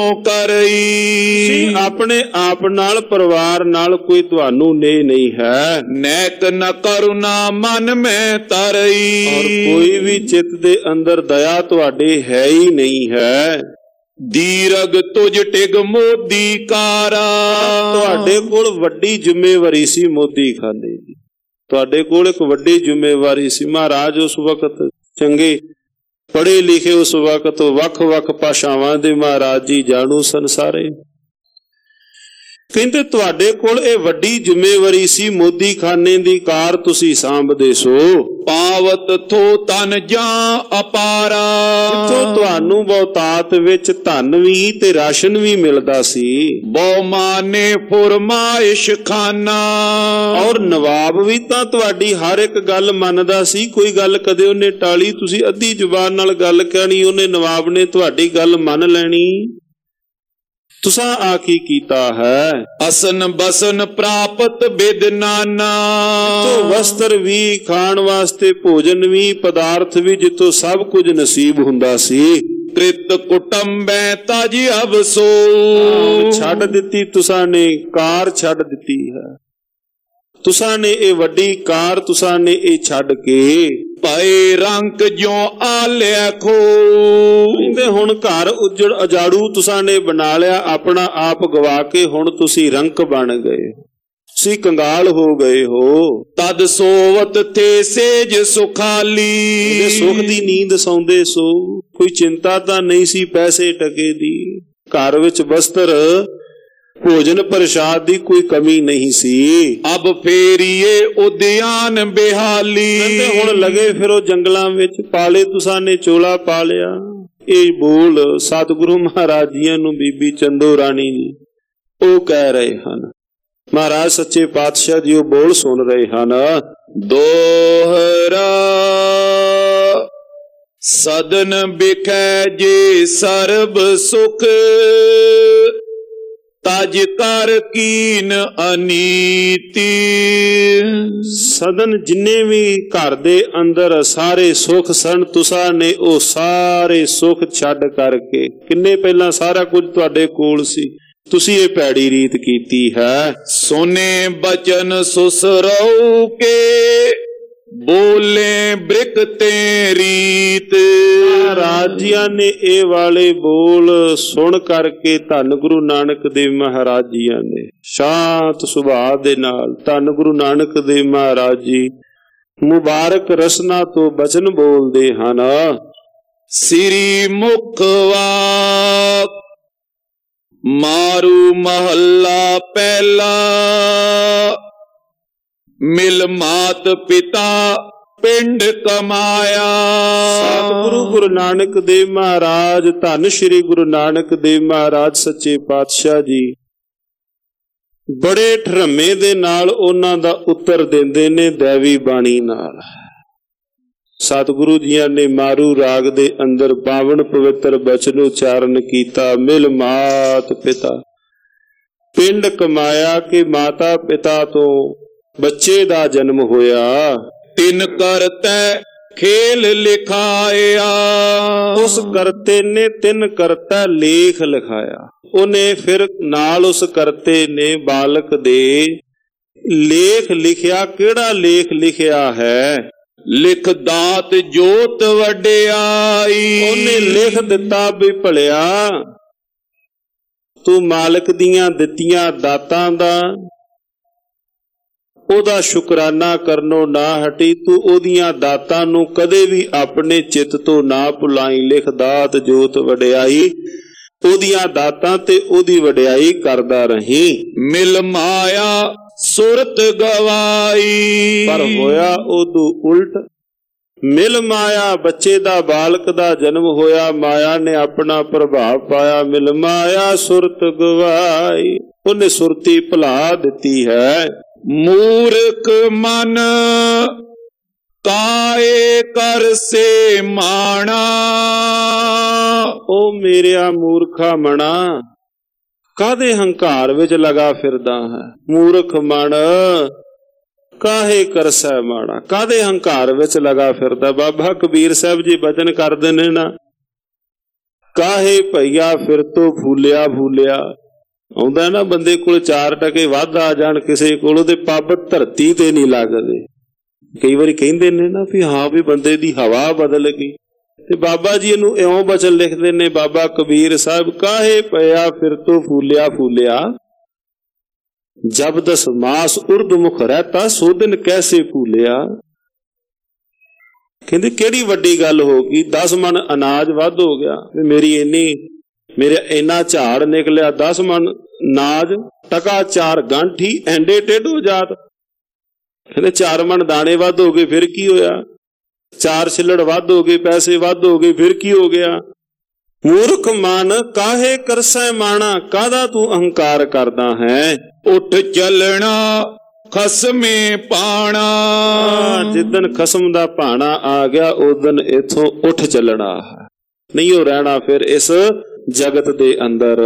ਕਰਈ। ਆਪਣੇ ਆਪ ਨਾਲ ਪਰਿਵਾਰ ਨਾਲ ਕੋਈ ਤੁਹਾਨੂੰ ਨੇ ਨਹੀਂ ਹੈ। ਨੈਕ ਨ ਕਰੁਣਾ ਮਨ ਮੈਂ ਤਰਈ। ਔਰ ਕੋਈ ਵੀ ਚਿੱਤ ਦੇ ਅੰਦਰ ਦਇਆ ਤੁਹਾਡੇ ਹੈ ਹੀ ਨਹੀਂ ਹੈ। ਦੀਰਗ ਤੁਝ ਟਿਗ ਮੋਦੀ ਕਾਰਾ। ਤੁਹਾਡੇ ਕੋਲ ਵੱਡੀ ਜ਼ਿੰਮੇਵਾਰੀ ਸੀ ਮੋਦੀ ਖਾਨੇ ਦੀ, ਤੁਹਾਡੇ ਕੋਲ ਇੱਕ ਵੱਡੀ ਜ਼ਿੰਮੇਵਾਰੀ ਸੀ। ਮਹਾਰਾਜ ਉਸ ਵਕਤ ਚੰਗੇ ਪੜ੍ਹੇ ਲਿਖੇ, ਉਸ ਵਕਤ ਵੱਖ-ਵੱਖ ਭਾਸ਼ਾਵਾਂ ਦੇ ਮਹਾਰਾਜ ਜੀ ਜਾਣੂ ਸਨ ਸਾਰੇ। ਕਹਿੰਦੇ ਤੁਹਾਡੇ ਕੋਲ ਇਹ ਵੱਡੀ ਜ਼ਿੰਮੇਵਾਰੀ ਸੀ, ਮੋਦੀ ਖਾਨੇ ਦੀ ਕਾਰ ਤੁਸੀਂ ਸਾਂਭਦੇ ਸੋ। ਪਾਵਤ ਥੋ ਤਨ ਜਾਂ ਅਪਾਰਾ। ਜਿੱਥੋਂ ਤੁਹਾਨੂੰ ਬਹੁਤਾਤ ਵਿੱਚ ਧਨ ਵੀ ਤੇ ਰਾਸ਼ਨ ਵੀ ਮਿਲਦਾ ਸੀ। ਬਹੁ ਮਾਨੇ ਫੁਰਮਾਇਸ਼ ਖਾਨਾ। ਔਰ ਨਵਾਬ ਵੀ ਤਾਂ ਤੁਹਾਡੀ ਹਰ ਇੱਕ ਗੱਲ ਮੰਨਦਾ ਸੀ, ਕੋਈ ਗੱਲ ਕਦੇ ਉਹਨੇ ਟਾਲੀ। ਤੁਸੀਂ ਅੱਧੀ ਜ਼ੁਬਾਨ ਨਾਲ ਗੱਲ ਕਹਿਣੀ, ਉਹਨੇ ਨਵਾਬ ਨੇ ਤੁਹਾਡੀ ਗੱਲ ਮੰਨ ਲੈਣੀ। ਤੁਸਾਂ ਆ ਕੀ ਕੀਤਾ ਹੈ। ਅਸਨ ਬਸਨ ਪ੍ਰਾਪਤ ਬਿਦ ਨਾਨਾ। ਜਿੱਥੋਂ ਵਸਤਰ ਵੀ, ਖਾਣ ਵਾਸਤੇ ਭੋਜਨ ਵੀ, ਪਦਾਰਥ ਵੀ, ਜਿੱਥੋਂ ਸਭ ਕੁਝ ਨਸੀਬ ਹੁੰਦਾ ਸੀ। ਤ੍ਰਿਤ ਕੁਟੰਬੈ ਤਜ ਅਵਸੋ। ਛੱਡ ਦਿੱਤੀ ਤੁਸਾਂ ਨੇ, ਕਾਰ ਛੱਡ ਦਿੱਤੀ ਹੈ ਤੁਸਾਂ ਨੇ। ਇਹ ਵੱਡੀ ਕਾਰ ਤੁਸਾਂ ਨੇ ਇਹ ਛੱਡ ਕੇ ਪਏ ਰੰਕ ਜਿਉ ਆਲਿਆ ਖੋ। ਕਹਿੰਦੇ ਹੁਣ ਘਰ ਉਜੜ ਅਜਾੜੂ ਤੁਸਾਂ ਨੇ ਬਣਾ ਲਿਆ, ਆਪਣਾ ਆਪ ਗਵਾ ਕੇ ਹੁਣ ਤੁਸੀਂ ਰੰਕ ਬਣ ਗਏ, ਤੁਸੀਂ ਕੰਗਾਲ ਹੋ ਗਏ ਹੋ। ਤਦ ਸੋਵਤ ਥੇ ਸੇਜ ਸੁਖਾਲੀ। ਸੁਖ ਦੀ ਨੀਂਦ ਸੌਂਦੇ ਸੋ, ਕੋਈ ਚਿੰਤਾ ਤਾਂ ਨਹੀਂ ਸੀ ਪੈਸੇ ਟਕੇ ਦੀ। ਘਰ ਵਿੱਚ ਵਸਤਰ ਭੋਜਨ ਪ੍ਰਸ਼ਾਦ ਦੀ ਕੋਈ ਕਮੀ ਨਹੀਂ ਸੀ। ਅਬ ਫੇਰੀਏ ਉਦਿਆਨ ਬਿਹਾਲੀ। ਕਹਿੰਦੇ ਹੁਣ ਲਗੇ ਫਿਰ ਉਹ ਜੰਗਲਾਂ ਵਿੱਚ, ਪਾਲੇ ਤੁਸਾਂ ਨੇ ਚੋਲਾ ਪਾ ਲਿਆ। ਇਹ ਬੋਲ ਸਤਿਗੁਰੂ ਮਹਾਰਾਜ ਜੀ ਨੂੰ ਬੀਬੀ ਚੰਦੋ ਰਾਣੀ ਜੀ ਉਹ ਕਹਿ ਰਹੇ ਹਨ। ਮਹਾਰਾਜ ਸੱਚੇ ਪਾਤਸ਼ਾਹ ਜੀ ਉਹ ਬੋਲ ਸੁਣ ਰਹੇ ਹਨ। ਦੋਹਰਾ ਸਦਨ ਬਿਖੈ ਜੇ ਸਰਬ ਸੁਖ। ਤਜ ਕਰ ਕੀਨ ਅਨੀਤੀ। ਸਦਨ ਜਿੰਨੇ ਵੀ ਘਰ ਦੇ ਅੰਦਰ ਸਾਰੇ ਸੁਖ ਸਨ, ਤੁਸਾਂ ਨੇ ਉਹ ਸਾਰੇ ਸੁਖ ਛੱਡ ਕਰਕੇ, ਕਿੰਨੇ ਪਹਿਲਾਂ ਸਾਰਾ ਕੁਝ ਤੁਹਾਡੇ ਕੋਲ ਸੀ, ਤੁਸੀਂ ਇਹ ਭੈੜੀ ਰੀਤ ਕੀਤੀ ਹੈ। ਸੋਨੇ ਬਚਨ ਸੁਸਰਉ ਕੇ ਬੋਲੇ ਬ੍ਰਿਕ ਤੇ ਰੀਤ। ਰਾਜਿਆਂ ਨੇ ਇਹ ਵਾਲੇ ਬੋਲ ਸੁਣ ਕਰਕੇ ਧੰਨ ਗੁਰੂ ਨਾਨਕ ਦੇਵ ਮਹਾਰਾਜ ਜੀਆਂ ਨੇ ਸ਼ਾਂਤ ਸੁਭਾਅ ਦੇ ਨਾਲ, ਧੰਨ ਗੁਰੂ ਨਾਨਕ ਦੇਵ ਮਹਾਰਾਜ ਜੀ ਮੁਬਾਰਕ ਰਸਨਾ ਤੋਂ ਬਚਨ ਬੋਲਦੇ ਹਨ। ਸ੍ਰੀ ਮੁਖ ਵਾਕ ਮਾਰੂ ਮਹੱਲਾ ਪਹਿਲਾ। ਮਿਲ ਮਾਤ ਪਿਤਾ ਪਿੰਡ ਕਮਾਇਆ। ਸਤਿਗੁਰੂ ਗੁਰੂ ਨਾਨਕ ਦੇਵ ਮਹਾਰਾਜ, ਧੰਨ ਸ਼੍ਰੀ ਗੁਰੂ ਨਾਨਕ ਦੇਵ ਮਹਾਰਾਜ ਸੱਚੇ ਪਾਤਸ਼ਾਹ ਜੀ ਬੜੇ ਠਰਮੇ ਦੇ ਨਾਲ ਉਹਨਾਂ ਦਾ ਉੱਤਰ ਦਿੰਦੇ ਨੇ ਦੈਵੀ ਬਾਣੀ ਨਾਲ। ਸਤਿਗੁਰੂ ਜੀਆਂ ਨੇ ਮਾਰੂ ਰਾਗ ਦੇ ਅੰਦਰ ਪਾਵਨ ਪਵਿੱਤਰ ਬਚਨ ਉਚਾਰਨ ਕੀਤਾ। ਮਿਲ ਮਾਤ ਪਿਤਾ ਪਿੰਡ ਕਮਾਇਆ, ਕਿ ਮਾਤਾ ਪਿਤਾ ਤੋਂ ਬੱਚੇ ਦਾ ਜਨਮ ਹੋਇਆ। ਤਿਨ ਕਰਤੈ ਖੇਲ ਲਿਖਾਇਆ। ਉਸ ਕਰਤੇ ਨੇ ਤਿੰਨ ਕਰਤਾ ਲੇਖ ਲਿਖਾਇਆ। ਉਹਨੇ ਫਿਰ ਨਾਲ ਉਸ ਕਰਤੇ ਨੇ ਬਾਲਕ ਦੇ ਲੇਖ ਲਿਖਿਆ। ਕਿਹੜਾ ਲੇਖ ਲਿਖਿਆ ਹੈ? ਲਿਖ ਦਾਤ ਜੋਤ ਵਡਿਆਈ। ਉਹਨੇ ਲਿਖ ਦਿੱਤਾ ਵੀ ਭਲਿਆ ਤੂੰ ਮਾਲਕ ਦੀਆਂ ਦਿੱਤੀਆਂ ਦਾਤਾਂ ਦਾ ਉਹਦਾ ਸ਼ੁਕਰਾਨਾ ਕਰਨੋਂ ਨਾ ਹਟੀ। ਤੂੰ ਉਹਦੀਆਂ ਦਾਤਾਂ ਨੂੰ ਕਦੇ ਵੀ ਆਪਣੇ ਚਿੱਤ ਤੋਂ ਨਾ ਭੁਲਾਈ। ਲਿਖ ਦਾਤ ਜੋਤ ਵਡਿਆਈ, ਉਹਦੀਆਂ ਦਾਤਾਂ ਤੇ ਉਹਦੀ ਵਡਿਆਈ ਕਰਦਾ ਰਹੀਂ। ਮਿਲ ਮਾਇਆ ਸੁਰਤ ਗਵਾਈ। ਪਰ ਹੋਇਆ ਉਦੋਂ ਉਲਟ, ਮਿਲ ਮਾਇਆ ਬੱਚੇ ਦਾ ਬਾਲਕ ਦਾ ਜਨਮ ਹੋਇਆ, ਮਾਇਆ ਨੇ ਆਪਣਾ ਪ੍ਰਭਾਵ ਪਾਇਆ, ਮਿਲ ਮਾਇਆ ਸੁਰਤ ਗਵਾਈ, ਉਹਨੇ ਸੁਰਤੀ ਭੁਲਾ ਦਿੱਤੀ ਹੈ। ਮੂਰਖ ਮਨ ਕਾਏ ਕਰ ਸੇ ਮਾਣਾ, ਉਹ ਮੇਰਿਆ ਮੂਰਖਾ ਮਣਾ ਕਾਹਦੇ ਹੰਕਾਰ ਵਿੱਚ ਲਗਾ ਫਿਰਦਾ ਹੈ। ਮੂਰਖ ਮਨ ਕਾਹੇ ਕਰਸੈ ਮਾਣਾ, ਕਾਹਦੇ ਹੰਕਾਰ ਵਿੱਚ ਲਗਾ ਫਿਰਦਾ। ਬਾਬਾ ਕਬੀਰ ਸਾਹਿਬ ਜੀ ਬਚਨ ਕਰਦੇ ਨੇ ਨਾ, ਕਾਹੇ ਭਈਆ ਫਿਰ ਤੋਂ ਫੂਲਿਆ ਫੂਲਿਆ। ਆਉਂਦਾ ਨਾ ਬੰਦੇ ਕੋਲ ਚਾਰ ਟਕੇ ਵੱਧ ਆ ਜਾਣ ਕਿਸੇ ਕੋਲ, ਉਹਦੇ ਪੱਬ ਧਰਤੀ ਤੇ ਨਹੀਂ ਲੱਗਦੇ। ਕਈ ਵਾਰੀ ਕਹਿੰਦੇ ਨੇ ਨਾ ਵੀ ਹਾਂ ਵੀ ਬੰਦੇ ਦੀ ਹਵਾ ਬਦਲ ਗਈ, ਤੇ ਬਾਬਾ ਜੀ ਇਹਨੂੰ ਇਉਂ ਬਚਨ ਲਿਖਦੇ ਨੇ ਬਾਬਾ ਕਬੀਰ ਸਾਹਿਬ, ਕਾਹੇ ਪਿਆ ਫਿਰ ਤੋਂ ਫੂਲਿਆ ਫੂਲਿਆ, ਜਬ ਦਸ ਮਾਸ ਉਰਦ ਮੁਖ ਰਹਿਤਾ ਸੋ ਦਿਨ ਕੈਸੇ ਭੂਲਿਆ। ਕਹਿੰਦੇ ਕਿਹੜੀ ਵੱਡੀ ਗੱਲ ਹੋ ਗਈ, ਦਸ ਮਣ ਅਨਾਜ ਵੱਧ ਹੋ ਗਿਆ, ਮੇਰੀ ਇੰਨੀ ਮੇਰੇ ਇੰਨਾ ਝਾੜ ਨਿਕਲਿਆ, ਦਸ ਮਣ ਅਨਾਜ ਟਕਾ ਚਾਰ ਗਾਂਠੀ ਐਂਡੇ ਟੇਢ ਹੋ ਜਾਤ। ਕਹਿੰਦੇ ਚਾਰ ਮਣ ਦਾਣੇ ਵੱਧ ਹੋ ਗਏ, ਫਿਰ ਕੀ ਹੋਇਆ? ਚਾਰ ਛਿੱਲੜ ਵੱਧ ਹੋ ਗਏ, ਪੈਸੇ ਵੱਧ ਹੋ ਗਏ, ਫਿਰ ਕੀ ਹੋ ਗਿਆ? ਮੂਰਖ ਮਨ ਕਾਹੇ ਕਰਸੈ ਮਾਣਾ, ਕਾਹਦਾ ਤੂੰ ਅਹੰਕਾਰ ਕਰਦਾ ਹੈ। ਉੱਠ ਚੱਲਣਾ ਖਸਮੇ ਪਾਣਾ, ਜਿੱਦਣ ਖਸਮ ਦਾ ਭਾਣਾ ਆ ਗਿਆ ਉਦਨ ਇਥੋਂ ਉੱਠ ਚੱਲਣਾ, ਨਹੀਂ ਉਹ ਰਹਿਣਾ ਫਿਰ ਇਸ ਜਗਤ ਦੇ ਅੰਦਰ।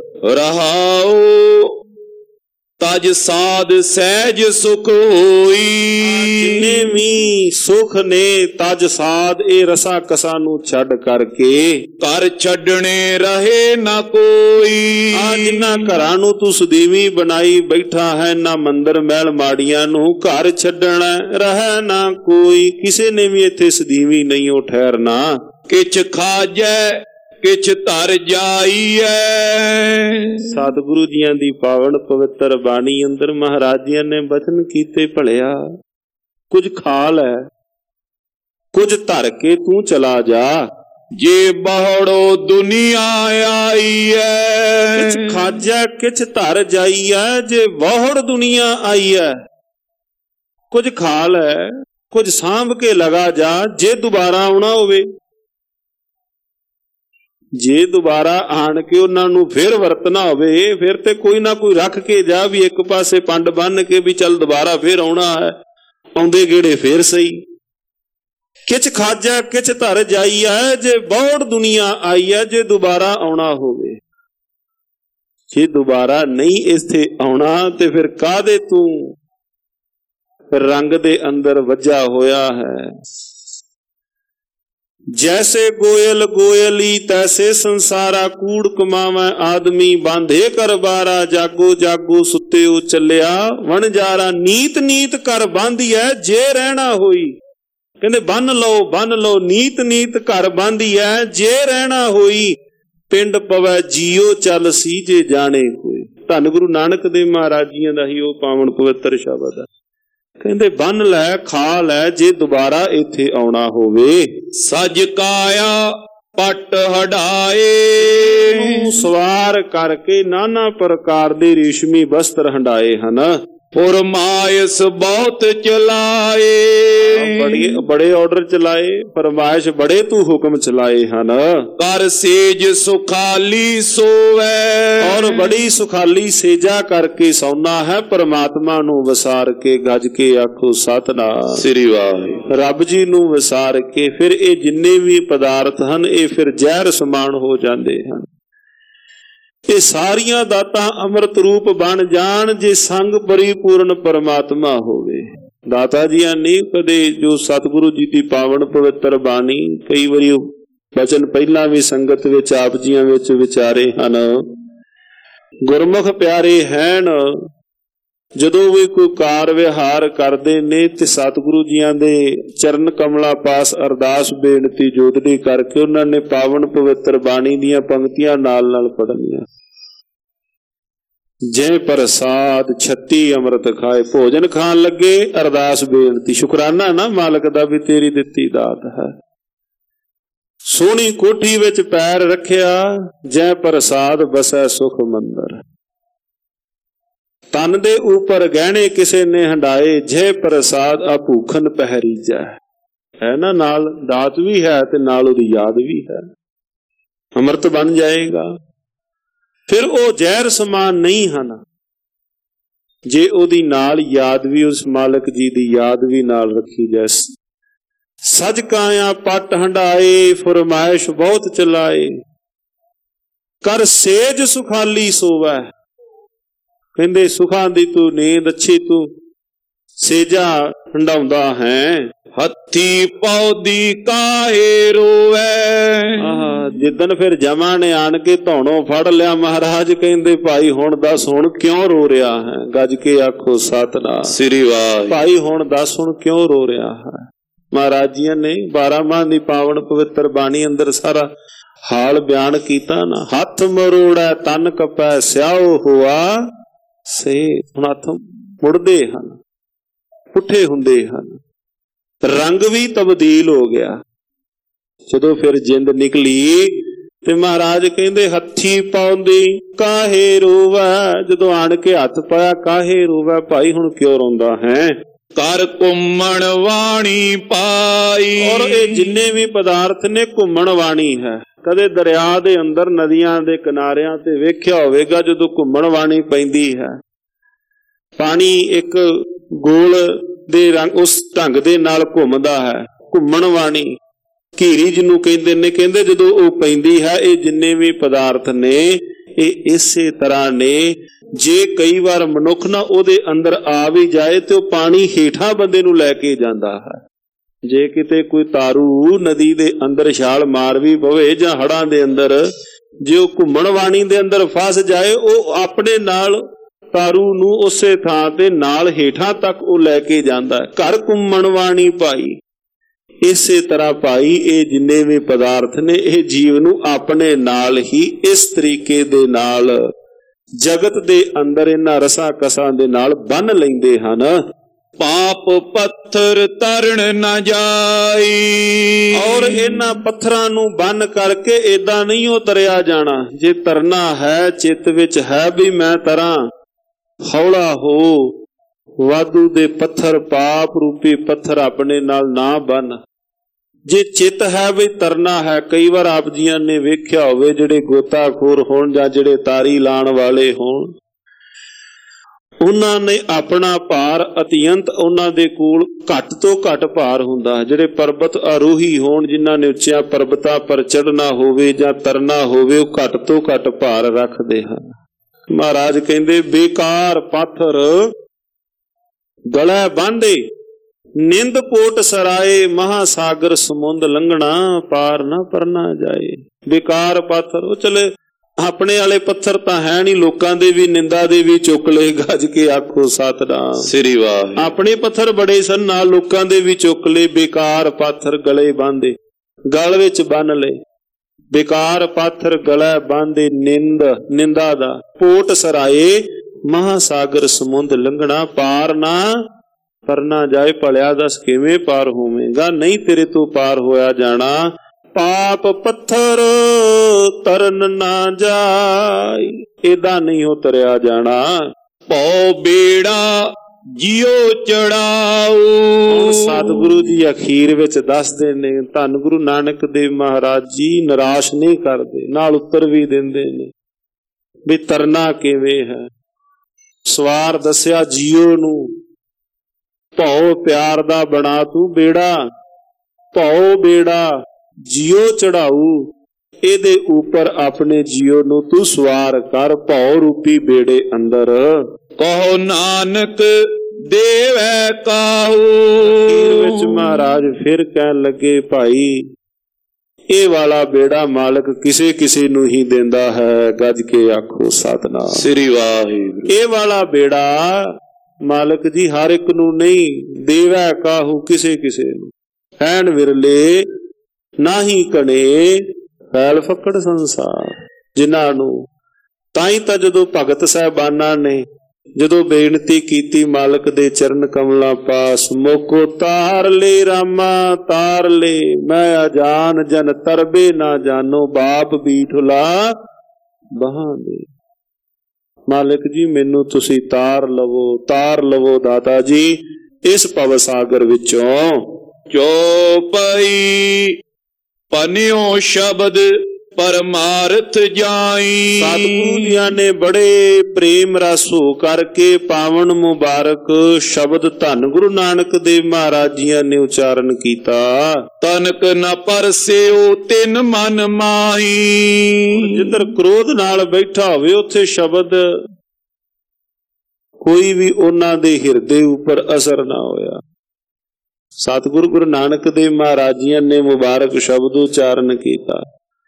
ਰਹਾਉ ਤਜ ਸਾਧ ਸਹਿਜ ਸੁਖ ਹੋਈ, ਜਿੰਨੇ ਵੀ ਸੁਖ ਨੇ ਤਜ ਸਾਧ ਇਹ ਰਸਾ ਕਸਾ ਨੂੰ ਛੱਡ ਕਰਕੇ, ਘਰ ਛੱਡਣੇ ਰਹੇ ਨਾ ਕੋਈ। ਆ ਜਿੰਨਾ ਘਰਾਂ ਨੂੰ ਤੂੰ ਸਦੀਵੀ ਬਣਾਈ ਬੈਠਾ ਹੈ, ਨਾ ਮੰਦਰ ਮਹਿਲ ਮਾੜੀਆਂ ਨੂੰ ਘਰ ਛੱਡਣਾ ਰਹਿ ਨਾ ਕੋਈ। ਕਿਸੇ ਨੇ ਵੀ ਇੱਥੇ ਸਦੀਵੀ ਨਹੀਂ ਉਹ ਠਹਿਰਨਾ। ਕਿਛ ਖਾਜੈ ਕਿਛ ਧਰ ਜਾਈਐ, ਸਤਿਗੁਰੂ ਜੀਆਂ ਦੀ ਪਾਵਨ ਪਵਿੱਤਰ ਬਾਣੀ ਅੰਦਰ ਮਹਾਰਾਜ ਜੀਆਂ ਨੇ ਬਚਨ ਕੀਤੇ ਭਲਿਆ, ਕੁਝ ਖਾ ਲੈ ਕੁਝ ਧਰ ਕੇ ਤੂੰ ਚਲਾ ਜਾ। ਜੇ ਬਹੜੋ ਦੁਨੀਆ ਆਈ ਐ, ਕਿਛ ਖਾਜੈ ਕਿਛ ਧਰ ਜਾਈਐ, ਜੇ ਬਹੁੜ ਦੁਨੀਆ ਆਈ ਐ। ਕੁਝ ਖਾ ਲੈ ਕੁਝ ਸਾਂਭ ਕੇ ਲਗਾ ਜਾ, ਜੇ ਦੁਬਾਰਾ ਆਉਣਾ ਹੋਵੇ, ਜੇ ਦੁਬਾਰਾ ਆਣ ਕੇ ਉਹਨਾਂ ਨੂੰ ਫਿਰ ਵਰਤਣਾ ਹੋਵੇ, ਫਿਰ ਤੇ ਕੋਈ ਨਾ ਕੋਈ ਰੱਖ ਕੇ ਜਾ, ਵੀ ਇੱਕ ਪਾਸੇ ਪੰਡ ਬੰਨ ਕੇ ਵੀ ਚੱਲ ਦੁਬਾਰਾ ਫਿਰ ਆਉਣਾ ਹੈ, ਆਉਂਦੇ ਗੇੜੇ ਫੇਰ ਸਹੀ। ਕਿਛ ਖਾਜਾ ਕਿਛ ਧਰ ਜਾਈ ਹੈ, ਜੇ ਬਹੁੜ ਦੁਨੀਆ ਆਈ ਹੈ, ਜੇ ਦੁਬਾਰਾ ਆਉਣਾ ਹੋਵੇ। ਜੇ ਦੁਬਾਰਾ ਨਹੀਂ ਇੱਥੇ ਆਉਣਾ ਤੇ ਫਿਰ ਕਾਹਦੇ ਤੂੰ ਰੰਗ ਦੇ ਅੰਦਰ ਵੱਜਾ ਹੋਇਆ ਹੈ। ਜੈਸੇ ਗੋਇਲ ਗੋਇਲੀ ਤੈਸੇ ਸੰਸਾਰਾ, ਕੂੜ ਕਮਾਵੈ ਆਦਮੀ ਬਾਂਧੇ ਕਰ ਬਾਰਾ। ਜਾਗੋ ਜਾਗੋ ਸੁੱਤਿਓ ਚੱਲਿਆ ਵਣਜਾਰਾ, ਨੀਤ ਨੀਤ ਕਰ ਬਾਂਧੀਐ ਜੇ ਰਹਿਣਾ ਹੋਈ। ਕਹਿੰਦੇ ਬੰਨ ਲਓ ਬੰਨ ਲਓ, ਨੀਤ ਨੀਤ ਘਰ ਬਾਂਧੀਐ ਜੇ ਰਹਿਣਾ ਹੋਈ। ਪਿੰਡ ਪਵੈ ਜੀਓ ਚੱਲ ਸੀ ਜੇ ਜਾਣੇ ਕੋਈ। ਧੰਨ ਗੁਰੂ ਨਾਨਕ ਦੇਵ ਮਹਾਰਾਜ ਜੀਆਂ ਦਾ ਹੀ ਉਹ ਪਾਵਨ ਪਵਿੱਤਰ ਸ਼ਬਦ ਹੈ। ਕਹਿੰਦੇ ਬੰਨ ਲੈ ਖਾ ਲੈ ਜੇ ਦੁਬਾਰਾ ਇੱਥੇ ਆਉਣਾ ਹੋਵੇ। ਸਜ ਕਾਇਆ ਪਟ ਹਟਾਏ, ਸਵਾਰ ਕਰਕੇ ਨਾਨਾ ਪ੍ਰਕਾਰ ਦੇ ਰੇਸ਼ਮੀ ਵਸਤਰ ਹੰਡਾਏ ਹਨ। ਫਰਮਾਇਸ਼ ਬਹੁਤ ਚਲਾਏ, ਬੜੇ ਬੜੇ ਆਰਡਰ ਚਲਾਏ, ਫਰਮਾਇਸ਼ ਬੜੇ ਤੂੰ ਹੁਕਮ ਚਲਾਏ ਹਨ। ਕਰ ਸੇਜ ਸੁਖਾਲੀ ਸੋਵੈ, ਔਰ ਬੜੀ ਸੁਖਾਲੀ ਸੇਜਾ ਕਰਕੇ ਸੌਣਾ ਹੈ। ਪਰਮਾਤਮਾ ਨੂੰ ਵਿਸਾਰ ਕੇ ਗੱਜ ਕੇ ਆਖੋ ਸਤਿਨਾਮ ਸ੍ਰੀ ਵਾਹਿਗੁਰੂ। ਰੱਬ ਜੀ ਨੂੰ ਵਿਸਾਰ ਕੇ ਫਿਰ ਇਹ ਜਿੰਨੇ ਵੀ ਪਦਾਰਥ ਹਨ ਇਹ ਫਿਰ ਜ਼ਹਿਰ ਸਮਾਨ ਹੋ ਜਾਂਦੇ ਹਨ। ਇਹ ਸਾਰੀਆਂ ਦਾਤਾਂ ਅੰਮ੍ਰਿਤ ਰੂਪ ਬਣ ਜਾਣ ਜੇ ਸੰਗ ਪਰਿਪੂਰਨ ਪਰਮਾਤਮਾ ਹੋਵੇ। ਦਾਤਾ ਜੀਆਂ ਨੇ ਕਦੇ ਜੋ ਸਤਿਗੁਰੂ ਜੀ ਦੀ ਪਾਵਨ ਪਵਿੱਤਰ ਬਾਣੀ, ਕਈ ਵਾਰੀ ਬਚਨ ਪਹਿਲਾਂ ਵੀ ਸੰਗਤ ਵਿੱਚ ਆਪ ਜੀਆਂ ਵਿੱਚ ਵਿਚਾਰੇ ਹਨ। ਗੁਰਮੁਖ ਪਿਆਰੇ ਹੈਨ, ਜਦੋਂ ਵੀ ਕੋਈ ਕਾਰ ਵਿਹਾਰ ਕਰਦੇ ਨੇ ਤੇ ਸਤਿਗੁਰੂ ਜੀਆਂ ਦੇ ਚਰਨ ਕਮਲਾਂ ਪਾਸ ਅਰਦਾਸ ਬੇਨਤੀ ਜੋਦੜੀ ਕਰਕੇ ਉਹਨਾਂ ਨੇ ਪਾਵਨ ਪਵਿੱਤਰ ਬਾਣੀ ਦੀਆਂ ਪੰਕਤੀਆਂ ਨਾਲ ਨਾਲ ਪੜ੍ਹਨੀਆਂ। ਜੈ ਪ੍ਰਸਾਦ ਛੱਤੀ ਅੰਮ੍ਰਿਤ ਖਾਏ, ਭੋਜਨ ਖਾਣ ਲੱਗੇ ਅਰਦਾਸ ਬੇਨਤੀ, ਸ਼ੁਕਰਾਨਾ ਨਾ ਮਾਲਕ ਦਾ ਵੀ ਤੇਰੀ ਦਿੱਤੀ ਦਾਤ ਹੈ। ਸੋਹਣੀ ਕੋਠੀ ਵਿੱਚ ਪੈਰ ਰੱਖਿਆ, ਜੈ ਪ੍ਰਸਾਦ ਬਸੈ ਸੁਖ ਮੰਦਰ। ਤਨ ਦੇ ਉੱਪਰ ਗਹਿਣੇ ਕਿਸੇ ਨੇ ਹੰਡਾਏ, ਜੈ ਪ੍ਰਸਾਦ ਆ ਭੂਖਨ ਪਹਿਰੀ ਜਾ। ਹੈ ਨਾ, ਨਾਲ ਦਾਤ ਵੀ ਹੈ ਤੇ ਨਾਲ ਉਹਦੀ ਯਾਦ ਵੀ ਹੈ, ਅੰਮ੍ਰਿਤ ਬਣ ਜਾਏਗਾ। ਫਿਰ ਉਹ ਜ਼ਹਿਰ ਸਮਾਨ ਨਹੀਂ ਹਨ ਜੇ ਉਹਦੀ ਨਾਲ ਯਾਦ ਵੀ, ਉਸ ਮਾਲਕ ਜੀ ਦੀ ਯਾਦ ਵੀ ਨਾਲ ਰੱਖੀ ਜਾਏ। ਸਜ ਕਾਇਆ ਪੱਟ ਹੰਡਾਏ, ਫਰਮਾਇਸ਼ ਬਹੁਤ ਚਲਾਏ, ਕਰ ਸੇਜ ਸੁਖਾਲੀ ਸੋਵੈ। ਕਹਿੰਦੇ ਸੁਖਾਂ ਦੀ ਤੂੰ ਨੀਂਦ ਅੱਛੀ, ਤੂੰ ਸੇਜਾ ਹੰਡਾਉਂਦਾ ਹੈ। ਹੱਥੀ ਪੌਦੀ ਕਾਹੇ ਰੋਵੈ। ਆਹ ਜਿੱਦਣ ਫਿਰ ਜਮਾਂ ਨੇ ਆਣ ਕੇ ਧੌਣੋਂ ਫੜ ਲਿਆ, ਮਹਾਰਾਜ ਕਹਿੰਦੇ ਭਾਈ ਹੁਣ ਦੱਸ, ਹੁਣ ਕਿਉਂ ਰੋ ਰਿਹਾ ਹੈ? ਗੱਜ ਕੇ ਆਖੋ ਸਤਿਨਾਮ ਸ੍ਰੀ ਵਾਹਿਗੁਰੂ। ਭਾਈ ਹੁਣ ਦੱਸ, ਹੁਣ ਕਿਉਂ ਰੋ ਰਿਹਾ ਹੈ? ਮਹਾਰਾਜ ਜੀ ਨੇ ਬਾਰਾਂ ਮਾਹ ਦੀ ਪਾਵਨ ਪਵਿੱਤਰ ਬਾਣੀ ਅੰਦਰ ਸਾਰਾ ਹਾਲ ਬਿਆਨ ਕੀਤਾ ਨਾ। ਹੱਥ ਮਰੋੜਾ ਤਨ ਕਪੈ, ਸਿਆਓ ਹੋਆ ਸੇ। ਹੁਣ ਹੱਥ ਮੁੜਦੇ ਹਨ, ਪੁੱਠੇ ਹੁੰਦੇ ਹਨ, ਰੰਗ ਵੀ ਤਬਦੀਲ ਹੋ ਗਿਆ। ਜਦੋਂ ਫਿਰ ਜਿੰਦ ਨਿਕਲੀ ਤੇ ਮਹਾਰਾਜ ਕਹਿੰਦੇ ਹੱਥੀ ਪਾਉਂਦੀ ਕਾਹੇ ਰੋਵੈ। ਜਦੋਂ ਆਣ ਕੇ ਹੱਥ ਪਾਇਆ, ਕਾਹੇ ਰੋਵੈ ਭਾਈ, ਹੁਣ ਕਿਉਂ ਰੋਂਦਾ ਹੈ? ਕਰ ਘੁੰਮਣ ਵਾਣੀ ਪਾਈ। ਔਰ ਇਹ ਜਿੰਨੇ ਵੀ ਪਦਾਰਥ ਨੇ ਘੁੰਮਣ ਵਾਣੀ ਹੈ। ਕਦੇ ਦਰਿਆ ਦੇ ਅੰਦਰ, ਨਦੀਆਂ ਦੇ ਕਿਨਾਰਿਆਂ ਤੇ ਵੇਖਿਆ ਹੋਵੇਗਾ, ਜਦੋਂ ਘੁੰਮਣ ਵਾਣੀ ਪੈਂਦੀ ਹੈ, ਪਾਣੀ ਇੱਕ ਗੋਲ ਦੇ ਰੰਗ ਉਸ ਢੰਗ ਦੇ ਨਾਲ ਘੁੰਮਦਾ ਹੈ, ਘੁੰਮਣ ਵਾਣੀ ਘੀਰੀ ਜਿਹਨੂੰ ਕਹਿੰਦੇ ਨੇ। ਕਹਿੰਦੇ ਜਦੋਂ ਉਹ ਪੈਂਦੀ ਹੈ, ਇਹ ਜਿੰਨੇ ਵੀ ਪਦਾਰਥ ਨੇ ਇਹ ਇਸੇ ਤਰ੍ਹਾਂ ਨੇ। ਜੇ ਕਈ ਵਾਰ ਮਨੁੱਖ ਨਾ ਉਹਦੇ ਅੰਦਰ ਆ ਵੀ ਜਾਏ ਤੇ ਉਹ ਪਾਣੀ ਹੇਠਾਂ ਬੰਦੇ ਨੂੰ ਲੈ ਕੇ ਜਾਂਦਾ ਹੈ। ਜੇ ਕਿਤੇ ਕੋਈ ਤਾਰੂ ਨਦੀ ਦੇ ਅੰਦਰ ਛਾਲ ਮਾਰ ਵੀ ਪਵੇ ਜਾਂ ਹੜਾਂ ਦੇ ਅੰਦਰ, ਜੇ ਉਹ ਘੁੰਮਣ ਵਾਣੀ ਦੇ ਅੰਦਰ ਫਸ ਜਾਏ, ਉਹ ਆਪਣੇ ਨਾਲ ਤਾਰੂ ਨੂੰ ਉਸੇ ਥਾਂ ਤੇ ਨਾਲ ਹੇਠਾਂ ਤੱਕ ਉਹ ਲੈ ਕੇ ਜਾਂਦਾ ਹੈ। ਘਰ ਘੁੰਮਣ ਵਾਣੀ ਭਾਈ। ਇਸੇ ਤਰ੍ਹਾਂ ਭਾਈ ਇਹ ਜਿੰਨੇ ਵੀ ਪਦਾਰਥ ਨੇ, ਇਹ ਜੀਵ ਨੂੰ ਆਪਣੇ ਨਾਲ ਹੀ ਇਸ ਤਰੀਕੇ ਦੇ ਨਾਲ ਜਗਤ ਦੇ ਅੰਦਰ ਇਹਨਾਂ ਰਸਾਂ ਕਸਾਂ ਦੇ ਨਾਲ ਬੰਨ ਲੈਂਦੇ ਹਨ। ਪਾਪ ਪੱਥਰ ਤਰਨ ਨਾ ਜਾਈ। ਔਰ ਇਹਨਾਂ ਪੱਥਰਾਂ ਨੂੰ ਬੰਨ ਕਰਕੇ ਏਦਾਂ ਨਹੀਂ ਉਹ ਤਰਿਆ ਜਾਣਾ। ਜੇ ਤਰਨਾ ਹੈ, ਚਿੱਤ ਵਿੱਚ ਹੈ ਵੀ ਮੈਂ ਤਰਾਂ, ਹੌਲਾ ਹੋ, ਵਾਧੂ ਦੇ ਪੱਥਰ, ਪਾਪ ਰੂਪੀ ਪੱਥਰ ਆਪਣੇ ਨਾਲ ਨਾ ਬੰਨ। ਜੇ ਚਿੱਤ ਹੈ ਵੀ ਤਰਨਾ ਹੈ, ਕਈ ਵਾਰ ਆਪ ਜੀਆਂ ਨੇ ਵੇਖਿਆ ਹੋਵੇ, ਜਿਹੜੇ ਗੋਤਾਖੋਰ ਹੋਣ ਜਾਂ ਜਿਹੜੇ ਤਾਰੀ ਲਾਣ ਵਾਲੇ ਹੋਣ, ਉਹਨਾਂ ਨੇ ਆਪਣਾ ਭਾਰ ਅਤਿਅੰਤ, ਉਹਨਾਂ ਦੇ ਕੋਲ ਘੱਟ ਤੋਂ ਘੱਟ ਭਾਰ ਹੁੰਦਾ। ਜਿਹੜੇ ਪਰਬਤ ਆਰੋਹੀ ਹੋਣ, ਜਿਨ੍ਹਾਂ ਨੇ ਉੱਚਿਆਂ ਪਰਬਤਾਂ ਪਰ ਚੜ੍ਹਨਾ ਹੋਵੇ ਜਾਂ ਤਰਨਾ ਹੋਵੇ, ਉਹ ਘੱਟ ਤੋਂ ਘੱਟ ਭਾਰ ਰੱਖਦੇ ਹਨ। ਮਹਾਰਾਜ ਕਹਿੰਦੇ ਬੇਕਾਰ ਪਾਥਰ ਗਲੇ ਬਾਂਧੇ, ਨਿੰਦ ਪੋਟ ਸਰਾਏ, ਮਹਾਸਾਗਰ ਸਮੁੰਦ ਲੰਘਣਾ, ਪਾਰ ਨਾ ਪਰਨਾ ਜਾਏ। ਬੇਕਾਰ ਪਾਥਰ, ਉਹ ਚਲੇ ਆਪਣੇ ਵਾਲੇ ਪੱਥਰ ਤਾਂ ਹੈ ਨਹੀਂ, ਲੋਕਾਂ ਦੇ ਵੀ ਨਿੰਦਾ ਦੇ ਵੀ ਚੁੱਕ ਲਏ। ਗੱਜ ਕੇ ਆਖੋ ਸਤਿਨਾਮ ਸ੍ਰੀ ਵਾਹਿਗੁਰੂ। ਆਪਣੇ ਪੱਥਰ ਬੜੇ ਸਨ, ਨਾਲ ਲੋਕਾਂ ਦੇ ਵੀ ਚੁੱਕ ਲਏ। ਬੇਕਾਰ ਪਾਥਰ ਗਲੇ ਬਾਂਧੇ, ਗਲ ਵਿੱਚ ਬੰਨ ਲਏ। ਬੇਕਾਰ ਪਾਥਰ ਗਲੇ ਬਾਂਧੇ, ਨਿੰਦ ਨਿੰਦਾ ਦਾ ਪੋਟ ਸਰਾਏ, ਮਹਾਸਾਗਰ ਸਮੁੰਦ ਲੰਘਣਾ, ਪਾਰ ਨਾ ਪਰਨਾ ਜਾਏ। ਭਲਿਆ ਦੱਸ ਕਿਵੇਂ ਪਾਰ ਹੋਵੇਂਗਾ? ਨਹੀਂ ਤੇਰੇ ਤੋਂ ਪਾਰ ਹੋਇਆ ਜਾਣਾ। ਪਾਪ ਪੱਥਰ ਤਰਨ ਨਾ ਜਾਏ, ਏਦਾਂ ਨਹੀਂ ਹੋ ਤਰਿਆ ਜਾਣਾ। ਭਉ ਬੇੜਾ ਜਿਉ ਚੜਾਉ। ਸਤਿਗੁਰੂ ਜੀ ਅਖੀਰ ਵਿੱਚ ਦੱਸਦੇ ਨੇ, ਧੰਨ ਗੁਰੂ ਨਾਨਕ ਦੇਵ ਮਹਾਰਾਜ ਜੀ ਨਿਰਾਸ਼ ਨਹੀਂ ਕਰਦੇ, ਨਾਲ ਉੱਤਰ ਵੀ ਦਿੰਦੇ ਨੇ ਵੀ ਤਰਨਾ ਕਿਵੇਂ ਹੈ। ਸਵਾਰ ਦੱਸਿਆ ਜੀਓ ਨੂੰ, ਭਉ ਪਿਆਰ ਦਾ ਬਣਾ ਤੂੰ ਬੇੜਾ, ਭਉ ਬੇੜਾ ਜਿਉ ਚੜਾਊ, ਇਹਦੇ ਉੱਪਰ ਆਪਣੇ ਜੀਓ ਨੂੰ ਤੂੰ ਸਵਾਰ ਕਰ, ਭਉ ਰੂਪੀ ਬੇੜੇ ਅੰਦਰ। ਕਹੋ ਨਾਨਕ ਦੇਵੈ ਕਾਹੂ। ਅਖੀਰ ਵਿੱਚ ਮਹਾਰਾਜ ਫਿਰ ਕਹਿਣ ਲੱਗੇ, ਭਾਈ ਇਹ ਵਾਲਾ ਬੇੜਾ ਮਾਲਕ ਕਿਸੇ ਕਿਸੇ ਨੂੰ ਹੀ ਦਿੰਦਾ ਹੈ। ਗੱਜ ਕੇ ਆਖੋ ਸਤਿਨਾਮ ਸ੍ਰੀ ਵਾਹਿਗੁਰੂ। ਇਹ ਵਾਲਾ ਬੇੜਾ ਮਾਲਕ ਜੀ ਹਰ ਇੱਕ ਨੂੰ ਨਹੀਂ, ਦੇਵੈ ਕਾਹੂ, ਕਿਸੇ ਕਿਸੇ ਨੂੰ। ਐਨ ਵਿਰਲੇ ਨਾਹੀ ਕਣੇ, ਫੈਲ ਫੱਕੜ ਸੰਸਾਰ, ਜਿਨ੍ਹਾਂ ਨੂੰ। ਤਾਂ ਹੀ ਤਾਂ ਜਦੋਂ ਭਗਤ ਸਾਹਿਬਾਨਾਂ ਨੇ ਜਦੋਂ ਬੇਨਤੀ ਕੀਤੀ ਮਾਲਕ ਦੇ ਚਰਨ ਕਮਲਾਂ ਪਾਸ, ਮੋਕੋ ਤਾਰ ਲੈ ਰਾਮਾ ਤਾਰ ਲੈ, ਮੈਂ ਅਜਾਨ ਜਨ ਤਰਬੇ ਨਾ ਜਾਨੋ, ਬਾਪ ਬੀਠਲਾ ਬਹਾਂ ਦੇ। ਮਾਲਕ ਜੀ ਮੈਨੂੰ ਤੁਸੀਂ ਤਾਰ ਲਵੋ, ਤਾਰ ਲਵੋ ਦਾਤਾ ਜੀ ਇਸ ਭਵ ਸਾਗਰ ਵਿੱਚੋਂ। ਚੌਪਈ ਪਨਿਓ ਸ਼ਬਦ ਪਰਮਾਰਥ ਜਾਈ। ਸਤਿਗੁਰੂ ਜੀਆਂ ਨੇ ਬੜੇ ਪ੍ਰੇਮ ਰਸ ਹੋ ਕਰਕੇ ਪਾਵਨ ਮੁਬਾਰਕ ਸ਼ਬਦ ਧੰਨ ਗੁਰੂ ਨਾਨਕ ਦੇਵ ਮਹਾਰਾਜ ਜੀਆਂ ਨੇ ਉਚਾਰਨ ਕੀਤਾ। ਤਨਕ ਨ ਪਰਸਿਓ ਤਿਨ ਮਨ ਮਾਹੀ। ਜਿੱਧਰ ਕ੍ਰੋਧ ਨਾਲ ਬੈਠਾ ਹੋਵੇ ਉੱਥੇ ਸ਼ਬਦ ਕੋਈ ਵੀ ਉਹਨਾਂ ਦੇ ਹਿਰਦੇ ਉੱਪਰ ਅਸਰ ਨਾ ਹੋਇਆ। ਸਤਿਗੁਰੂ ਗੁਰੂ ਨਾਨਕ ਦੇਵ ਮਹਾਰਾਜ ਜੀਆਂ ਨੇ ਮੁਬਾਰਕ ਸ਼ਬਦ ਉਚਾਰਨ ਕੀਤਾ,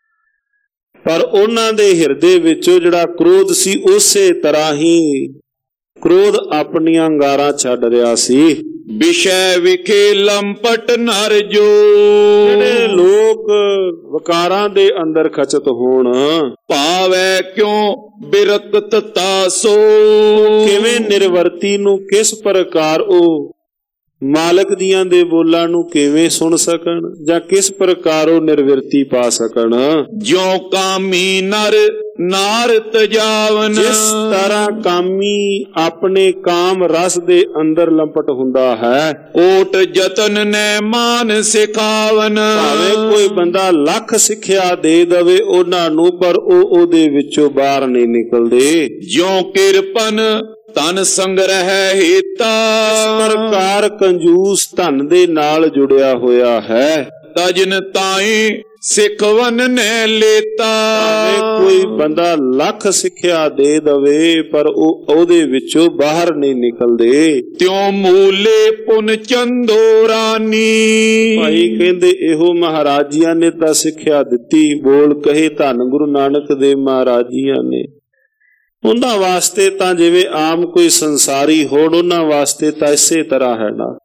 ਪਰ ਉਹਨਾਂ ਦੇ ਹਿਰਦੇ ਵਿੱਚੋਂ ਜਿਹੜਾ ਕ੍ਰੋਧ ਸੀ ਉਸੇ ਤਰ੍ਹਾਂ ਹੀ ਕ੍ਰੋਧ ਆਪਣੀਆਂ ਅੰਗਾਰਾਂ ਛੱਡ ਰਿਹਾ ਸੀ। ਵਿਸ਼ੇ ਵਿਖੇ ਲੰਪਟ ਨਰ ਜੋ। ਜਿਹੜੇ ਲੋਕ ਵਿਕਾਰਾਂ ਦੇ ਅੰਦਰ ਖਚਤ ਹੋਣ, ਭਾਵੈ ਕਿਉ ਬਿਰਕਤ ਤਾਸੋ। ਕਿਵੇਂ ਨਿਰਵਰਤੀ ਨੂੰ ਕਿਸ ਪ੍ਰਕਾਰ ਉਹ ਮਾਲਕ ਦੀਆਂ ਦੇ ਬੋਲਾਂ ਨੂੰ ਕਿਵੇਂ ਸੁਣ ਸਕਣ, ਜਾਂ ਕਿਸ ਪ੍ਰਕਾਰ ਉਹ ਨਿਰਵਰਤੀ ਪਾ ਸਕਣ। ਜਿਉ ਕਾਮੀ ਨਰ ਨਾਰ ਤਜਾਵਨ। ਜਿਸ ਤਰ੍ਹਾਂ ਕਾਮੀ ਆਪਣੇ ਕਾਮ ਰਸ ਦੇ ਅੰਦਰ ਲੰਪਟ ਹੁੰਦਾ ਹੈ, ਕੋਟ ਜਤਨ ਨੇ ਮਾਨ ਸਿਖਾਵਨ। ਭਾਵੇਂ ਕੋਈ ਬੰਦਾ ਲੱਖ ਸਿੱਖਿਆ ਦੇ ਦਵੇ ਉਹਨਾਂ ਨੂੰ, ਪਰ ਉਹ ਉਹਦੇ ਵਿੱਚੋਂ ਬਾਹਰ ਨਹੀਂ ਨਿਕਲਦੇ। ਜਿਉ ਕਿਰਪਨ ਧਨ ਸੰਗ੍ਰਹਿ ਹੀਤਾ। ਇਸ ਪ੍ਰਕਾਰ ਕੰਜੂਸ ਧਨ ਦੇ ਨਾਲ ਜੁੜਿਆ ਹੋਇਆ ਹੈ। ਤਜਨ ਤਾਈ ਸਿੱਖਵਨ ਨੇ ਲੇਤਾ। ਕੋਈ ਬੰਦਾ ਲੱਖ ਸਿੱਖਿਆ ਦੇ ਦਵੇ ਪਰ ਉਹ ਉਹਦੇ ਵਿੱਚੋਂ ਬਾਹਰ ਨਹੀਂ ਨਿਕਲਦੇ। ਤਿਉ ਮੂਲੇ ਪੁਨ ਚੰਦੋਰਾਨੀ। ਭਾਈ ਕਹਿੰਦੇ ਇਹੋ ਮਹਾਰਾਜ ਜੀਆਂ ਨੇ ਤਾਂ ਸਿੱਖਿਆ ਦਿੱਤੀ। ਬੋਲ ਕਹੇ ਧੰਨ ਗੁਰੂ ਨਾਨਕ ਦੇਵ ਮਹਾਰਾਜ ਜੀਆਂ ਨੇ। ਉਹਨਾਂ ਵਾਸਤੇ ਤਾਂ ਜਿਵੇਂ ਆਮ ਕੋਈ ਸੰਸਾਰੀ ਹੋਣ, ਉਹਨਾਂ ਵਾਸਤੇ ਤਾਂ ਇਸੇ ਤਰ੍ਹਾਂ ਹੈ ਨਾ।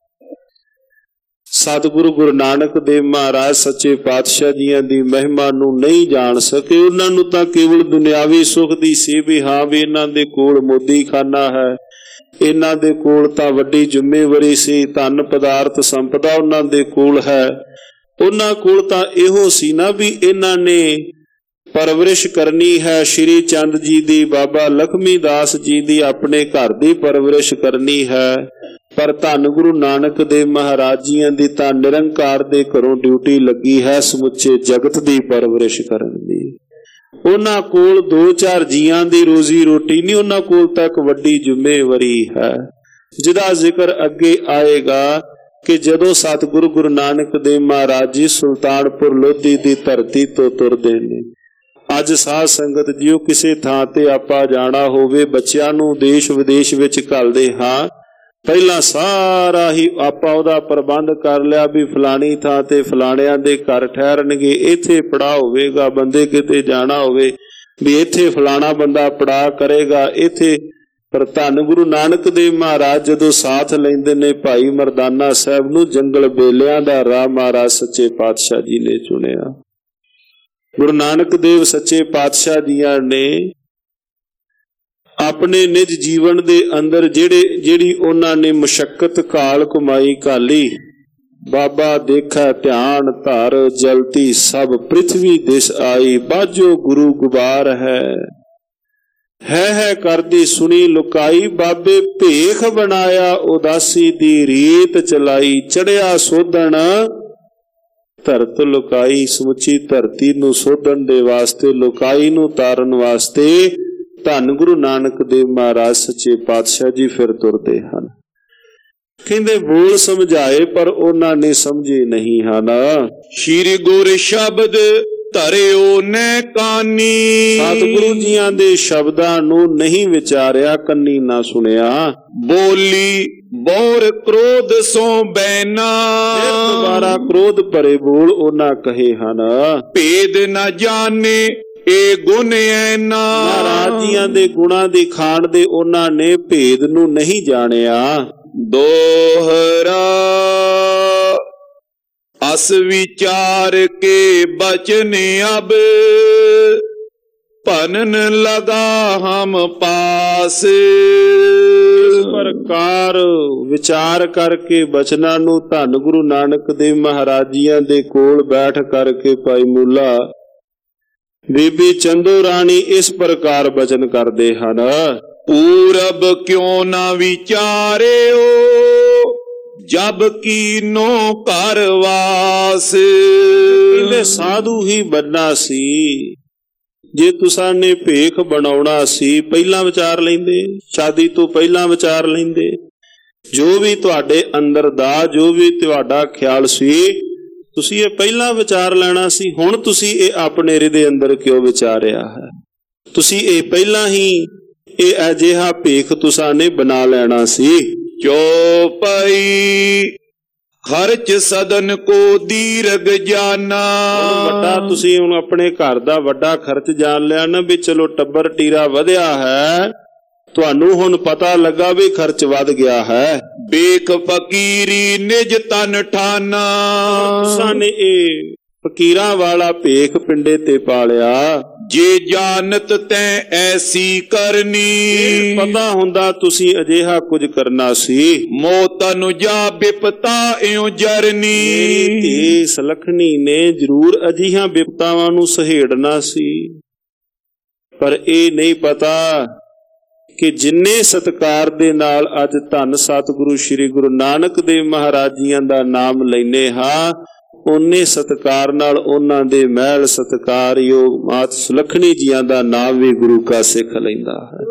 ਸਤਿਗੁਰੂ ਗੁਰੂ ਨਾਨਕ ਦੇਵ ਮਹਾਰਾਜ ਸੱਚੇ ਪਾਤਸ਼ਾਹ ਜੀਆਂ ਦੀ ਮਹਿਮਾ ਨੂੰ ਨਹੀਂ ਜਾਣ ਸਕੇ। ਉਹਨਾਂ ਨੂੰ ਤਾਂ ਕੇਵਲ ਦੁਨਿਆਵੀ ਸੁੱਖ ਦੀ ਸੀ ਵੀ ਹਾਂ ਵੀ ਇਹਨਾਂ ਦੇ ਕੋਲ ਮੋਦੀ ਖਾਨਾ ਹੈ, ਇਹਨਾਂ ਦੇ ਕੋਲ ਤਾਂ ਵੱਡੀ ਜ਼ਿੰਮੇਵਾਰੀ ਸੀ, ਧਨ ਪਦਾਰਥ ਸੰਪਦਾ ਉਹਨਾਂ ਦੇ ਕੋਲ ਹੈ। ਉਹਨਾਂ ਕੋਲ ਤਾਂ ਇਹੋ ਸੀ ਨਾ ਵੀ ਇਹਨਾਂ ਨੇ ਪਰਵਰਿਸ਼ ਕਰਨੀ ਹੈ ਸ਼੍ਰੀ ਚੰਦ ਜੀ ਦੀ, ਬਾਬਾ ਲਖਮੀ ਦਾਸ ਜੀ ਦੀ, ਆਪਣੇ ਘਰ ਦੀ ਪਰਵਰਿਸ਼ ਕਰਨੀ ਹੈ। ਪਰ ਧੰਨ ਗੁਰੂ ਨਾਨਕ ਦੇਵ ਮਹਾਰਾਜ ਜੀਆਂ ਦੀ ਤਾਂ ਨਿਰੰਕਾਰ ਦੇ ਘਰੋਂ ਡਿਊਟੀ ਲੱਗੀ ਹੈ ਸਮੁੱਚੇ ਜਗਤ ਦੀ ਪਰਵਰਿਸ਼ ਕਰਨ ਦੀ। ਉਹਨਾਂ ਕੋਲ ਦੋ ਚਾਰ ਜੀਆਂ ਦੀ ਰੋਜ਼ੀ ਰੋਟੀ ਨਹੀਂ, ਉਹਨਾਂ ਕੋਲ ਤਾਂ ਇੱਕ ਵੱਡੀ ਜ਼ਿੰਮੇਵਾਰੀ ਹੈ, ਜਿਹਦਾ ਜ਼ਿਕਰ ਅੱਗੇ ਆਏਗਾ ਕਿ ਜਦੋਂ ਸਤਿਗੁਰੂ ਗੁਰੂ ਨਾਨਕ ਦੇਵ ਮਹਾਰਾਜ ਜੀ ਸੁਲਤਾਨਪੁਰ ਲੋਧੀ ਦੀ ਧਰਤੀ ਤੋਂ ਤੁਰਦੇ ਨੇ। ਅੱਜ ਸਾਧ ਸੰਗਤ ਜੀਓ, ਕਿਸੇ ਥਾਂ ਤੇ ਆਪਾਂ ਜਾਣਾ ਹੋਵੇ, ਬੱਚਿਆਂ ਨੂੰ ਦੇਸ਼ ਵਿਦੇਸ਼ ਵਿੱਚ ਘੱਲਦੇ ਹਾਂ, ਪਹਿਲਾਂ ਸਾਰਾ ਹੀ ਆਪਾਂ ਉਹਦਾ ਪ੍ਰਬੰਧ ਕਰ ਲਿਆ ਵੀ ਫਲਾਣੀ ਥਾਂ ਤੇ ਫਲਾਣਿਆਂ ਦੇ ਘਰ ਠਹਿਰਨਗੇ, ਇੱਥੇ ਪੜਾਅ ਹੋਵੇਗਾ। ਬੰਦੇ ਕਿਤੇ ਜਾਣਾ ਹੋਵੇ ਵੀ ਇੱਥੇ ਫਲਾਣਾ ਬੰਦਾ ਪੜਾਅ ਕਰੇਗਾ ਇੱਥੇ। ਪਰ ਧੰਨ ਗੁਰੂ ਨਾਨਕ ਦੇਵ ਮਹਾਰਾਜ ਜਦੋਂ ਸਾਥ ਲੈਂਦੇ ਨੇ ਭਾਈ ਮਰਦਾਨਾ ਸਾਹਿਬ ਨੂੰ, ਜੰਗਲ ਬੇਲਿਆਂ ਦਾ ਰਾਹ ਮਹਾਰਾਜ ਸੱਚੇ ਪਾਤਸ਼ਾਹ ਜੀ ਨੇ ਚੁਣਿਆ। ਗੁਰੂ ਨਾਨਕ ਦੇਵ ਸੱਚੇ ਪਾਤਸ਼ਾਹ ਜੀਆਂ ਨੇ ਆਪਣੇ ਨਿਜ ਜੀਵਨ ਦੇ ਅੰਦਰ ਜਿਹੜੇ ਜਿਹੜੀ ਉਹਨਾਂ ਨੇ ਮੁਸ਼ੱਕਤ ਕਾਲ ਕਮਾਈ ਕਾਲੀ, ਬਾਬਾ ਦੇਖੈ ਧਿਆਨ ਧਰ ਜਲਤੀ ਸਭ ਪ੍ਰਿਥਵੀ ਦਿਸ ਆਈ, ਬਾਝੋ ਗੁਰੂ ਗੁਬਾਰ ਹੈ ਹੈ ਹੈ ਕਰਦੀ ਸੁਣੀ ਲੁਕਾਈ, ਬਾਬੇ ਭੇਖ ਬਣਾਇਆ ਉਦਾਸੀ ਦੀ ਰੀਤ ਚਲਾਈ, ਚੜਿਆ ਸੋਧਣ ਧਰਤ ਲੁਕਾਈ। ਸਮੁੱਚੀ ਧਰਤੀ ਨੂੰ ਸੋਧਣ ਦੇ ਵਾਸਤੇ, ਲੁਕਾਈ ਨੂੰ ਤਾਰਨ ਵਾਸਤੇ ਧੰਨ ਗੁਰੂ ਨਾਨਕ ਦੇਵ ਮਹਾਰਾਜ ਸੱਚੇ ਪਾਤਸ਼ਾਹ ਜੀ ਫਿਰ ਤੁਰਦੇ ਹਨ। ਕਹਿੰਦੇ ਬੋਲ ਸਮਝਾਏ ਪਰ ਉਹਨਾਂ ਨੇ ਸਮਝੇ ਨਹੀਂ ਹਨ। ਸ਼੍ਰੀ ਗੁਰ ਸ਼ਬਦ ਧਰਿਓ ਨੇ ਕਾਨੀ। ਸਤਿਗੁਰੂ ਜੀਆਂ ਦੇ ਸ਼ਬਦਾਂ ਨੂੰ ਨਹੀਂ ਵਿਚਾਰਿਆ, ਕੰਨੀ ਨਾ ਸੁਣਿਆ। ਬੋਲੀ ਬੋਰ ਕ੍ਰੋਧ ਸੋ ਬੈਨਾ। ਦੁਬਾਰਾ ਕ੍ਰੋਧ ਭਰੇ ਬੋਲ ਉਹਨਾਂ ਕਹੇ ਹਨ। ਭੇਦ ਨਾ ਜਾਣੇ ਇਹ ਗੁਣ ਐਨਾ। ਮਹਾਰਾਜ ਜੀਆਂ ਦੇ ਗੁਣਾਂ ਦੀ ਖਾਣ ਦੇ ਉਹਨਾਂ ਨੇ ਭੇਦ ਨੂੰ ਨਹੀਂ ਜਾਣਿਆ। ਦੋਹਰਾ ਅਸ ਵਿਚਾਰ ਕੇ ਬਚਨ ਅਬ ਭਨਨ ਲਗਾ ਹਮ ਪਾਸ। ਇਸ ਪ੍ਰਕਾਰ ਵਿਚਾਰ ਕਰਕੇ ਬਚਨਾਂ ਨੂੰ ਧੰਨ ਗੁਰੂ ਨਾਨਕ ਦੇਵ ਮਹਾਰਾਜ ਜੀਆਂ ਦੇ ਕੋਲ ਬੈਠ ਕਰਕੇ ਭਾਈ ਮੂਲਾ ਬੀਬੀ ਚੰਦੋ ਰਾਣੀ ਇਸ ਪ੍ਰਕਾਰ ਬਚਨ ਕਰਦੇ ਹਨ। ਪੂਰਬ ਕਿਉਂ ਨਾ ਵਿਚਾਰਿਓ ਜਬ ਕੀਨੋ ਘਰ ਵਾਸ। ਕਹਿੰਦੇ ਸਾਧੂ ਹੀ ਬਣਨਾ ਸੀ, ਜੇ ਤੁਸਾਂ ਨੇ ਭੇਖ ਬਣਾਉਣਾ ਸੀ ਪਹਿਲਾਂ ਵਿਚਾਰ ਲੈਂਦੇ, ਸ਼ਾਦੀ ਤੋਂ ਪਹਿਲਾਂ ਵਿਚਾਰ ਲੈਂਦੇ। ਜੋ ਵੀ ਤੁਹਾਡੇ ਅੰਦਰ ਦਾ ਜੋ ਵੀ ਤੁਹਾਡਾ ਖਿਆਲ ਸੀ ਤੁਸੀਂ ਇਹ ਪਹਿਲਾਂ ਵਿਚਾਰ ਲੈਣਾ ਸੀ। ਹੁਣ ਤੁਸੀਂ ਇਹ ਆਪਣੇ ਹਿਰਦੇ ਅੰਦਰ ਕਿਉਂ ਵਿਚਾਰਿਆ ਹੈ? ਤੁਸੀਂ ਇਹ ਪਹਿਲਾਂ ਹੀ ਇਹ ਅਜਿਹਾ ਭੇਖ ਤੁਸਾਂ ਨੇ ਬਣਾ ਲੈਣਾ ਸੀ। ਚੌਪਈ ਖਰਚ ਸਦਨ ਕੋ ਦੀਰਘ ਜਾਨਾ। ਵੱਡਾ ਤੁਸੀਂ ਹੁਣ ਆਪਣੇ ਘਰ ਦਾ ਵੱਡਾ ਖਰਚ ਜਾਣ ਲਿਆ ਨਾ, ਵੀ ਚਲੋ ਟੱਬਰ ਟੀਰਾ ਵਧਿਆ ਹੈ, ਤੁਹਾਨੂੰ ਹੁਣ ਪਤਾ ਲੱਗਾ ਵੀ ਖਰਚ ਵੱਧ ਗਿਆ ਹੈ। ਬੇਖ ਫਕੀਰੀ ਨਿਜ ਤਨ ਠਾਨਾ। ਤੁਸਾਂ ਨੇ ਇਹ ਫਕੀਰਾਂ ਵਾਲਾ ਭੇਖ ਪਿੰਡੇ ਤੇ ਪਾਲਿਆ। ਜੇ ਜਾਣਤ ਤੈ ਐਸੀ ਕਰਨੀ। ਪਤਾ ਹੁੰਦਾ ਤੁਸੀਂ ਅਜਿਹਾ ਕੁਝ ਕਰਨਾ ਸੀ। ਮੋਤਨ ਜਾ ਬਿਪਤਾ ਇਉ ਜਰਨੀ। ਮੇਰੀ ਧੀ ਸੁਲੱਖਣੀ ਨੇ ਜ਼ਰੂਰ ਅਜਿਹੀਆਂ ਬਿਪਤਾਵਾਂ ਨੂੰ ਸਹੇੜਨਾ ਸੀ, ਪਰ ਇਹ ਨਹੀਂ ਪਤਾ ਕਿ ਜਿੰਨੇ ਸਤਿਕਾਰ ਦੇ ਨਾਲ ਅੱਜ ਧੰਨ ਸਤਿਗੁਰੂ ਸ੍ਰੀ ਗੁਰੂ ਨਾਨਕ ਦੇਵ ਮਹਾਰਾਜ ਜੀਆਂ ਦਾ ਨਾਮ ਲੈਨੇ ਹਾਂ, ਓਨੇ ਸਤਿਕਾਰ ਨਾਲ ਉਹਨਾਂ ਦੇ ਮਹਿਲ ਸਤਿਕਾਰਯੋਗ ਮਾਤ ਸੁਲੱਖਣੀ ਜੀਆਂ ਦਾ ਨਾਮ ਵੀ ਗੁਰੂ ਕਾ ਸਿੱਖ ਲੈਂਦਾ ਹੈ।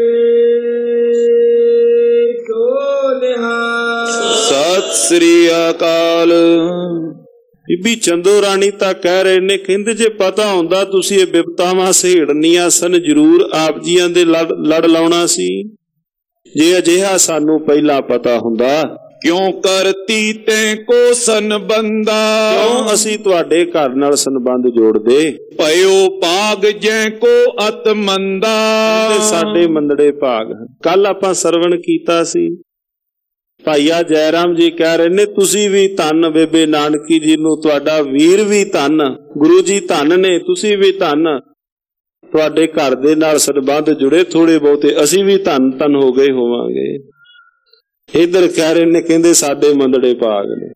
ਸਤਿ ਸ੍ਰੀ ਅਕਾਲ। ਬੀਬੀ ਚੰਦੋ ਰਾਣੀ ਤਾਂ ਕਹਿ ਰਹੇ ਨੇ, ਕਹਿੰਦੇ ਜੇ ਪਤਾ ਹੁੰਦਾ ਤੁਸੀਂ ਇਹ ਬਿਪਤਾਵਾਂ ਸਹੇੜਨੀਆਂ ਸਨ, ਜ਼ਰੂਰ ਆਪ ਜੀਆਂ ਦੇ ਲੜ ਲੜ ਲਾਉਣਾ ਸੀ। ਜੇ ਅਜਿਹਾ ਸਾਨੂੰ ਪਹਿਲਾਂ ਪਤਾ ਹੁੰਦਾ। ਕਿਉਂ ਕਰਤੀ ਤੈ ਕੋ ਸੰਬੰਧਾ। ਕਿਉਂ ਅਸੀਂ ਤੁਹਾਡੇ ਘਰ ਨਾਲ ਸੰਬੰਧ ਜੋੜਦੇ। ਭਇਓ ਭਾਗ ਜੈ ਕੋ ਅਤ ਮੰਦਾ। ਸਾਡੇ ਮੰਦੜੇ ਭਾਗ। ਕੱਲ ਆਪਾਂ ਸਰਵਣ ਕੀਤਾ ਸੀ, ਭਾਈਆ ਜੈ ਰਾਮ ਜੀ ਕਹਿ ਰਹੇ ਨੇ ਤੁਸੀਂ ਵੀ ਧੰਨ, ਬੇਬੇ ਨਾਨਕੀ ਜੀ ਨੂੰ ਤੁਹਾਡਾ ਵੀਰ ਵੀ ਧੰਨ, ਗੁਰੂ ਜੀ ਧੰਨ ਨੇ, ਤੁਸੀਂ ਵੀ ਧੰਨ, ਤੁਹਾਡੇ ਘਰ ਦੇ ਨਾਲ ਸੰਬੰਧ ਜੁੜੇ ਥੋੜੇ ਬਹੁਤੇ, ਅਸੀਂ ਵੀ ਧੰਨ ਧੰਨ ਹੋ ਗਏ ਹੋਵਾਂਗੇ। ਇੱਧਰ ਕਹਿ ਰਹੇ ਨੇ, ਕਹਿੰਦੇ ਸਾਡੇ ਮੰਦੜੇ ਭਾਗ ਨੇ।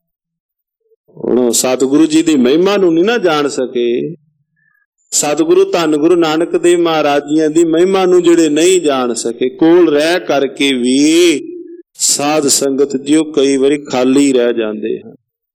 ਹੁਣ ਸਤਿਗੁਰੂ ਜੀ ਦੀ ਮਹਿਮਾ ਨੂੰ ਨਹੀਂ ਨਾ ਜਾਣ ਸਕੇ। ਸਤਿਗੁਰੂ ਧੰਨ ਗੁਰੂ ਨਾਨਕ ਦੇਵ ਮਹਾਰਾਜ ਜੀਆਂ ਦੀ ਮਹਿਮਾ ਨੂੰ ਜਿਹੜੇ ਨਹੀਂ ਜਾਣ ਸਕੇ, ਕੋਲ ਰਹਿ ਕਰਕੇ ਵੀ ਸਾਧ ਸੰਗਤ ਜਿਉ ਕਈ ਵਾਰੀ ਖਾਲੀ ਰਹਿ ਜਾਂਦੇ ਹਨ।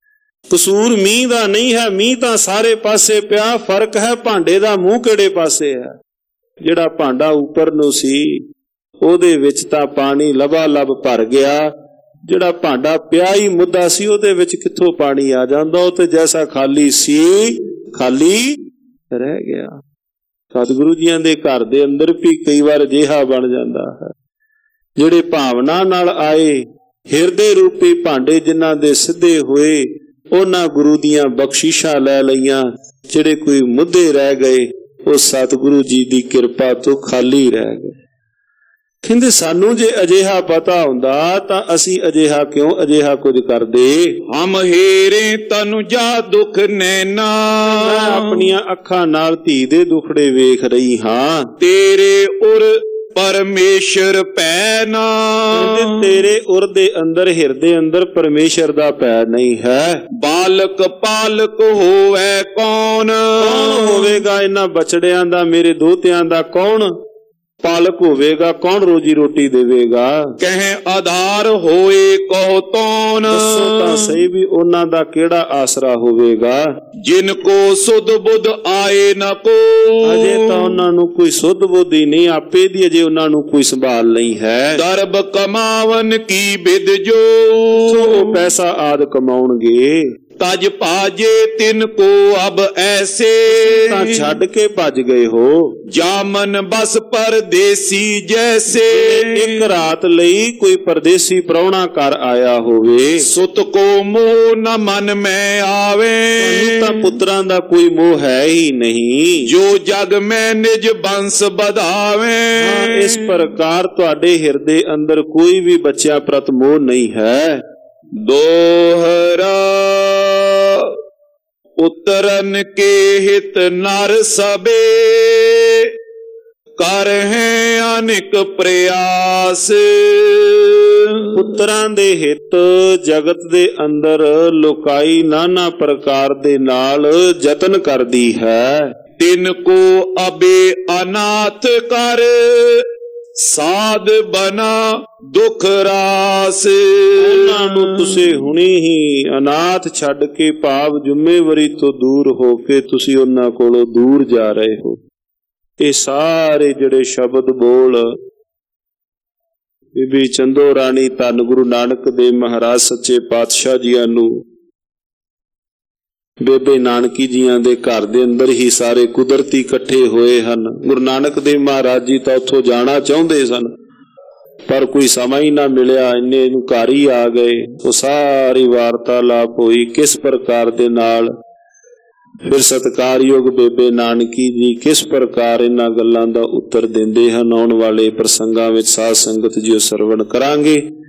ਕਸੂਰ ਮੀਂਹ ਦਾ ਨਹੀਂ ਹੈ, ਮੀਂਹ ਤਾਂ ਸਾਰੇ ਪਾਸੇ ਪਿਆ, ਫਰਕ ਹੈ ਭਾਂਡੇ ਦਾ ਮੂੰਹ ਕਿਹੜੇ ਪਾਸੇ ਹੈ। ਜਿਹੜਾ ਭਾਂਡਾ ਉੱਪਰ ਨੂੰ ਸੀ ਉਹਦੇ ਵਿੱਚ ਤਾਂ ਪਾਣੀ ਲਬਾ ਲਬ ਭਰ ਗਿਆ, ਜਿਹੜਾ ਭਾਂਡਾ ਪਿਆ ਹੀ ਮੁੱਦਾ ਸੀ ਉਹਦੇ ਵਿੱਚ ਕਿੱਥੋਂ ਪਾਣੀ ਆ ਜਾਂਦਾ। ਉਹ ਤੇ ਜੈਸਾ ਖਾਲੀ ਸੀ ਖਾਲੀ ਰਹਿ ਗਿਆ। ਸਤਿਗੁਰੂ ਜੀਆਂ ਦੇ ਘਰ ਦੇ ਅੰਦਰ ਵੀ ਕਈ ਵਾਰ ਅਜਿਹਾ ਬਣ ਜਾਂਦਾ ਹੈ, ਜਿਹੜੇ ਭਾਵਨਾ ਨਾਲ ਆਏ ਹਿਰਦੇ ਰੂਪੀ ਭਾਂਡੇ ਜਿਨ੍ਹਾਂ ਦੇ ਸਿੱਧੇ ਹੋਏ, ਉਹਨਾਂ ਗੁਰੂ ਦੀਆਂ ਬਖਸ਼ਿਸ਼ਾਂ ਲੈ ਲਈਆਂ। ਜਿਹੜੇ ਕੋਈ ਮੁੱਦੇ ਰਹਿ ਗਏ ਉਹ ਸਤਿਗੁਰੂ ਜੀ ਦੀ ਕਿਰਪਾ ਤੋਂ ਖਾਲੀ ਰਹਿ ਗਏ। ਕਹਿੰਦੇ ਸਾਨੂੰ ਜੇ ਅਜਿਹਾ ਪਤਾ ਹੁੰਦਾ ਤਾਂ ਅਸੀਂ ਅਜਿਹਾ ਕਿਉਂ ਅਜਿਹਾ ਕੁਝ ਕਰਦੇ। ਹਮ ਹੇਰੇ ਤਨੁ ਜਾ ਦੁਖ ਨੈਣਾ। ਮੈਂ ਆਪਣੀਆਂ ਅੱਖਾਂ ਨਾਲ ਧੀ ਦੇ ਦੁਖੜੇ ਵੇਖ ਰਹੀ ਹਾਂ। ਤੇਰੇ ਉਰ ਪਰਮੇਸ਼ਰ ਭੈ ਨਾ। ਕਹਿੰਦੇ ਤੇਰੇ ਉਰ ਦੇ ਅੰਦਰ ਹਿਰਦੇ ਅੰਦਰ ਪਰਮੇਸ਼ਰ ਦਾ ਭੈ ਨਹੀਂ ਹੈ। ਬਾਲਕ ਪਾਲਕ ਹੋਵੇ ਕੌਣ। ਕੌਣ ਹੋਵੇਗਾ ਇਹਨਾਂ ਬਚੜਿਆਂ ਦਾ, ਮੇਰੇ ਦੋਹਤਿਆਂ ਦਾ ਕੌਣ ਪਾਲਕ ਹੋਵੇਗਾ, ਕੌਣ ਰੋਜੀ ਰੋਟੀ ਦੇਵੇਗਾ। ਕਹਿ ਆਧਾਰ ਹੋਏ ਕੋ ਤੌਣ। ਦੱਸੋ ਤਾਂ ਸਹੀ ਵੀ ਉਹਨਾਂ ਦਾ ਕਿਹੜਾ ਆਸਰਾ ਹੋਵੇਗਾ। ਜਿਨ ਕੋ ਸੁਧ ਬੁੱਧ ਆਏ ਨਾ ਕੋ। ਅਜੇ ਤਾਂ ਉਹਨਾਂ ਨੂੰ ਕੋਈ ਸੁਧ ਬੁੱਧ ਹੀ ਨਹੀਂ, ਆਪੇ ਦੀ ਅਜੇ ਉਹਨਾਂ ਨੂੰ ਕੋਈ ਸੰਭਾਲ ਨਹੀਂ ਹੈ। ਦਰਬ ਕਮਾਵਨ ਕੀ ਬਿਦ ਜੋ। ਉਹ ਪੈਸਾ ਆਦ ਕਮਾਉਣਗੇ। ਤਜ ਭਾਜੇ ਤਿਨ ਕੋ ਅਬ ਐਸੇ। ਤਾਂ ਛੱਡ ਕੇ ਭੱਜ ਗਏ ਹੋ। ਜਾਮਨ ਬਸ ਪਰਦੇਸੀ ਜੈਸੇ। ਇੱਕ ਰਾਤ ਲਈ ਕੋਈ ਪਰਦੇਸੀ ਪ੍ਰਾਹੁਣਾ ਘਰ ਆਇਆ ਹੋਵੇ। ਸੁਤ ਕੋ ਮੋਹ ਨ ਮਨ ਮੈਂ ਆਵੇ। ਤਾਂ ਪੁੱਤਰਾਂ ਦਾ ਕੋਈ ਮੋਹ ਹੈ ਹੀ ਨਹੀਂ। ਜੋ ਜਗ ਮੈਂ ਨਿਜ ਬੰਸ ਵਧਾਵੇ। ਇਸ ਪ੍ਰਕਾਰ ਤੁਹਾਡੇ ਹਿਰਦੇ ਅੰਦਰ ਕੋਈ ਵੀ ਬੱਚਿਆਂ ਪ੍ਰਤ ਮੋਹ ਨਹੀਂ ਹੈ। ਦੋਹਰਾ ਉਤਰਨ ਕੇ ਹਿਤ ਨਰ ਸਬੇ। ਕਰ ਹੈ ਅਨੇਕ ਪ੍ਰਯਾਸ। ਪੁੱਤਰਾਂ ਦੇ ਹਿੱਤ ਜਗਤ ਦੇ ਅੰਦਰ ਲੋਕਾਈ ਨਾਨਾ ਪ੍ਰਕਾਰ ਦੇ ਨਾਲ ਯਤਨ ਕਰਦੀ ਹੈ। ਤਿਨ ਕੋ ਅਬੇ ਅਨਾਥ ਕਰ। ਸਾਧ ਬਨਾ ਦੁਖ ਰਾਸ। ਉਹਨਾਂ ਨੂੰ ਤੁਸੀਂ ਹੁਣੀ ਹੀ ਅਨਾਥ ਛੱਡ ਕੇ ਭਾਵ ਜ਼ਿੰਮੇਵਾਰੀ ਤੋਂ ਦੂਰ ਹੋ ਕੇ ਤੁਸੀਂ ਉਹਨਾਂ ਕੋਲੋਂ ਦੂਰ ਜਾ ਰਹੇ ਹੋ। ਇਹ ਸਾਰੇ ਜਿਹੜੇ ਸ਼ਬਦ ਬੋਲ ਬੀਬੀ ਚੰਦੋ ਰਾਣੀ ਧੰਨ ਗੁਰੂ ਨਾਨਕ ਦੇਵ ਮਹਾਰਾਜ ਸੱਚੇ ਪਾਤਸ਼ਾਹ ਜੀਆਂ ਨੂੰ ਬੇਬੇ ਨਾਨਕੀ ਜੀਆਂ ਦੇ ਘਰ ਦੇ ਅੰਦਰ ਹੀ ਸਾਰੇ ਕੁਦਰਤੀ ਇਕੱਠੇ ਹੋਏ ਹਨ। ਗੁਰੂ ਨਾਨਕ ਦੇਵ ਮਹਾਰਾਜ ਜੀ ਤਾਂ ਉੱਥੋਂ ਜਾਣਾ ਚਾਹੁੰਦੇ ਸਨ ਪਰ ਕੋਈ ਸਮਾਂ ਹੀ ਨਾ ਮਿਲਿਆ, ਇੰਨੇ ਨੂੰ ਘਰ ਹੀ ਆ ਗਏ। ਉਹ ਸਾਰੀ ਵਾਰਤਾਲਾਪ ਹੋਈ ਕਿਸ ਪ੍ਰਕਾਰ ਦੇ ਨਾਲ, ਫਿਰ ਸਤਿਕਾਰਯੋਗ ਬੇਬੇ ਨਾਨਕੀ ਜੀ ਕਿਸ ਪ੍ਰਕਾਰ ਇਹਨਾਂ ਗੱਲਾਂ ਦਾ ਉੱਤਰ ਦਿੰਦੇ ਹਨ। ਆਉਣ ਵਾਲੇ ਪ੍ਰਸੰਗਾਂ ਵਿੱਚ ਸਾਧ ਸੰਗਤ ਜੀ ਸਰਵਣ ਕਰਾਂਗੇ।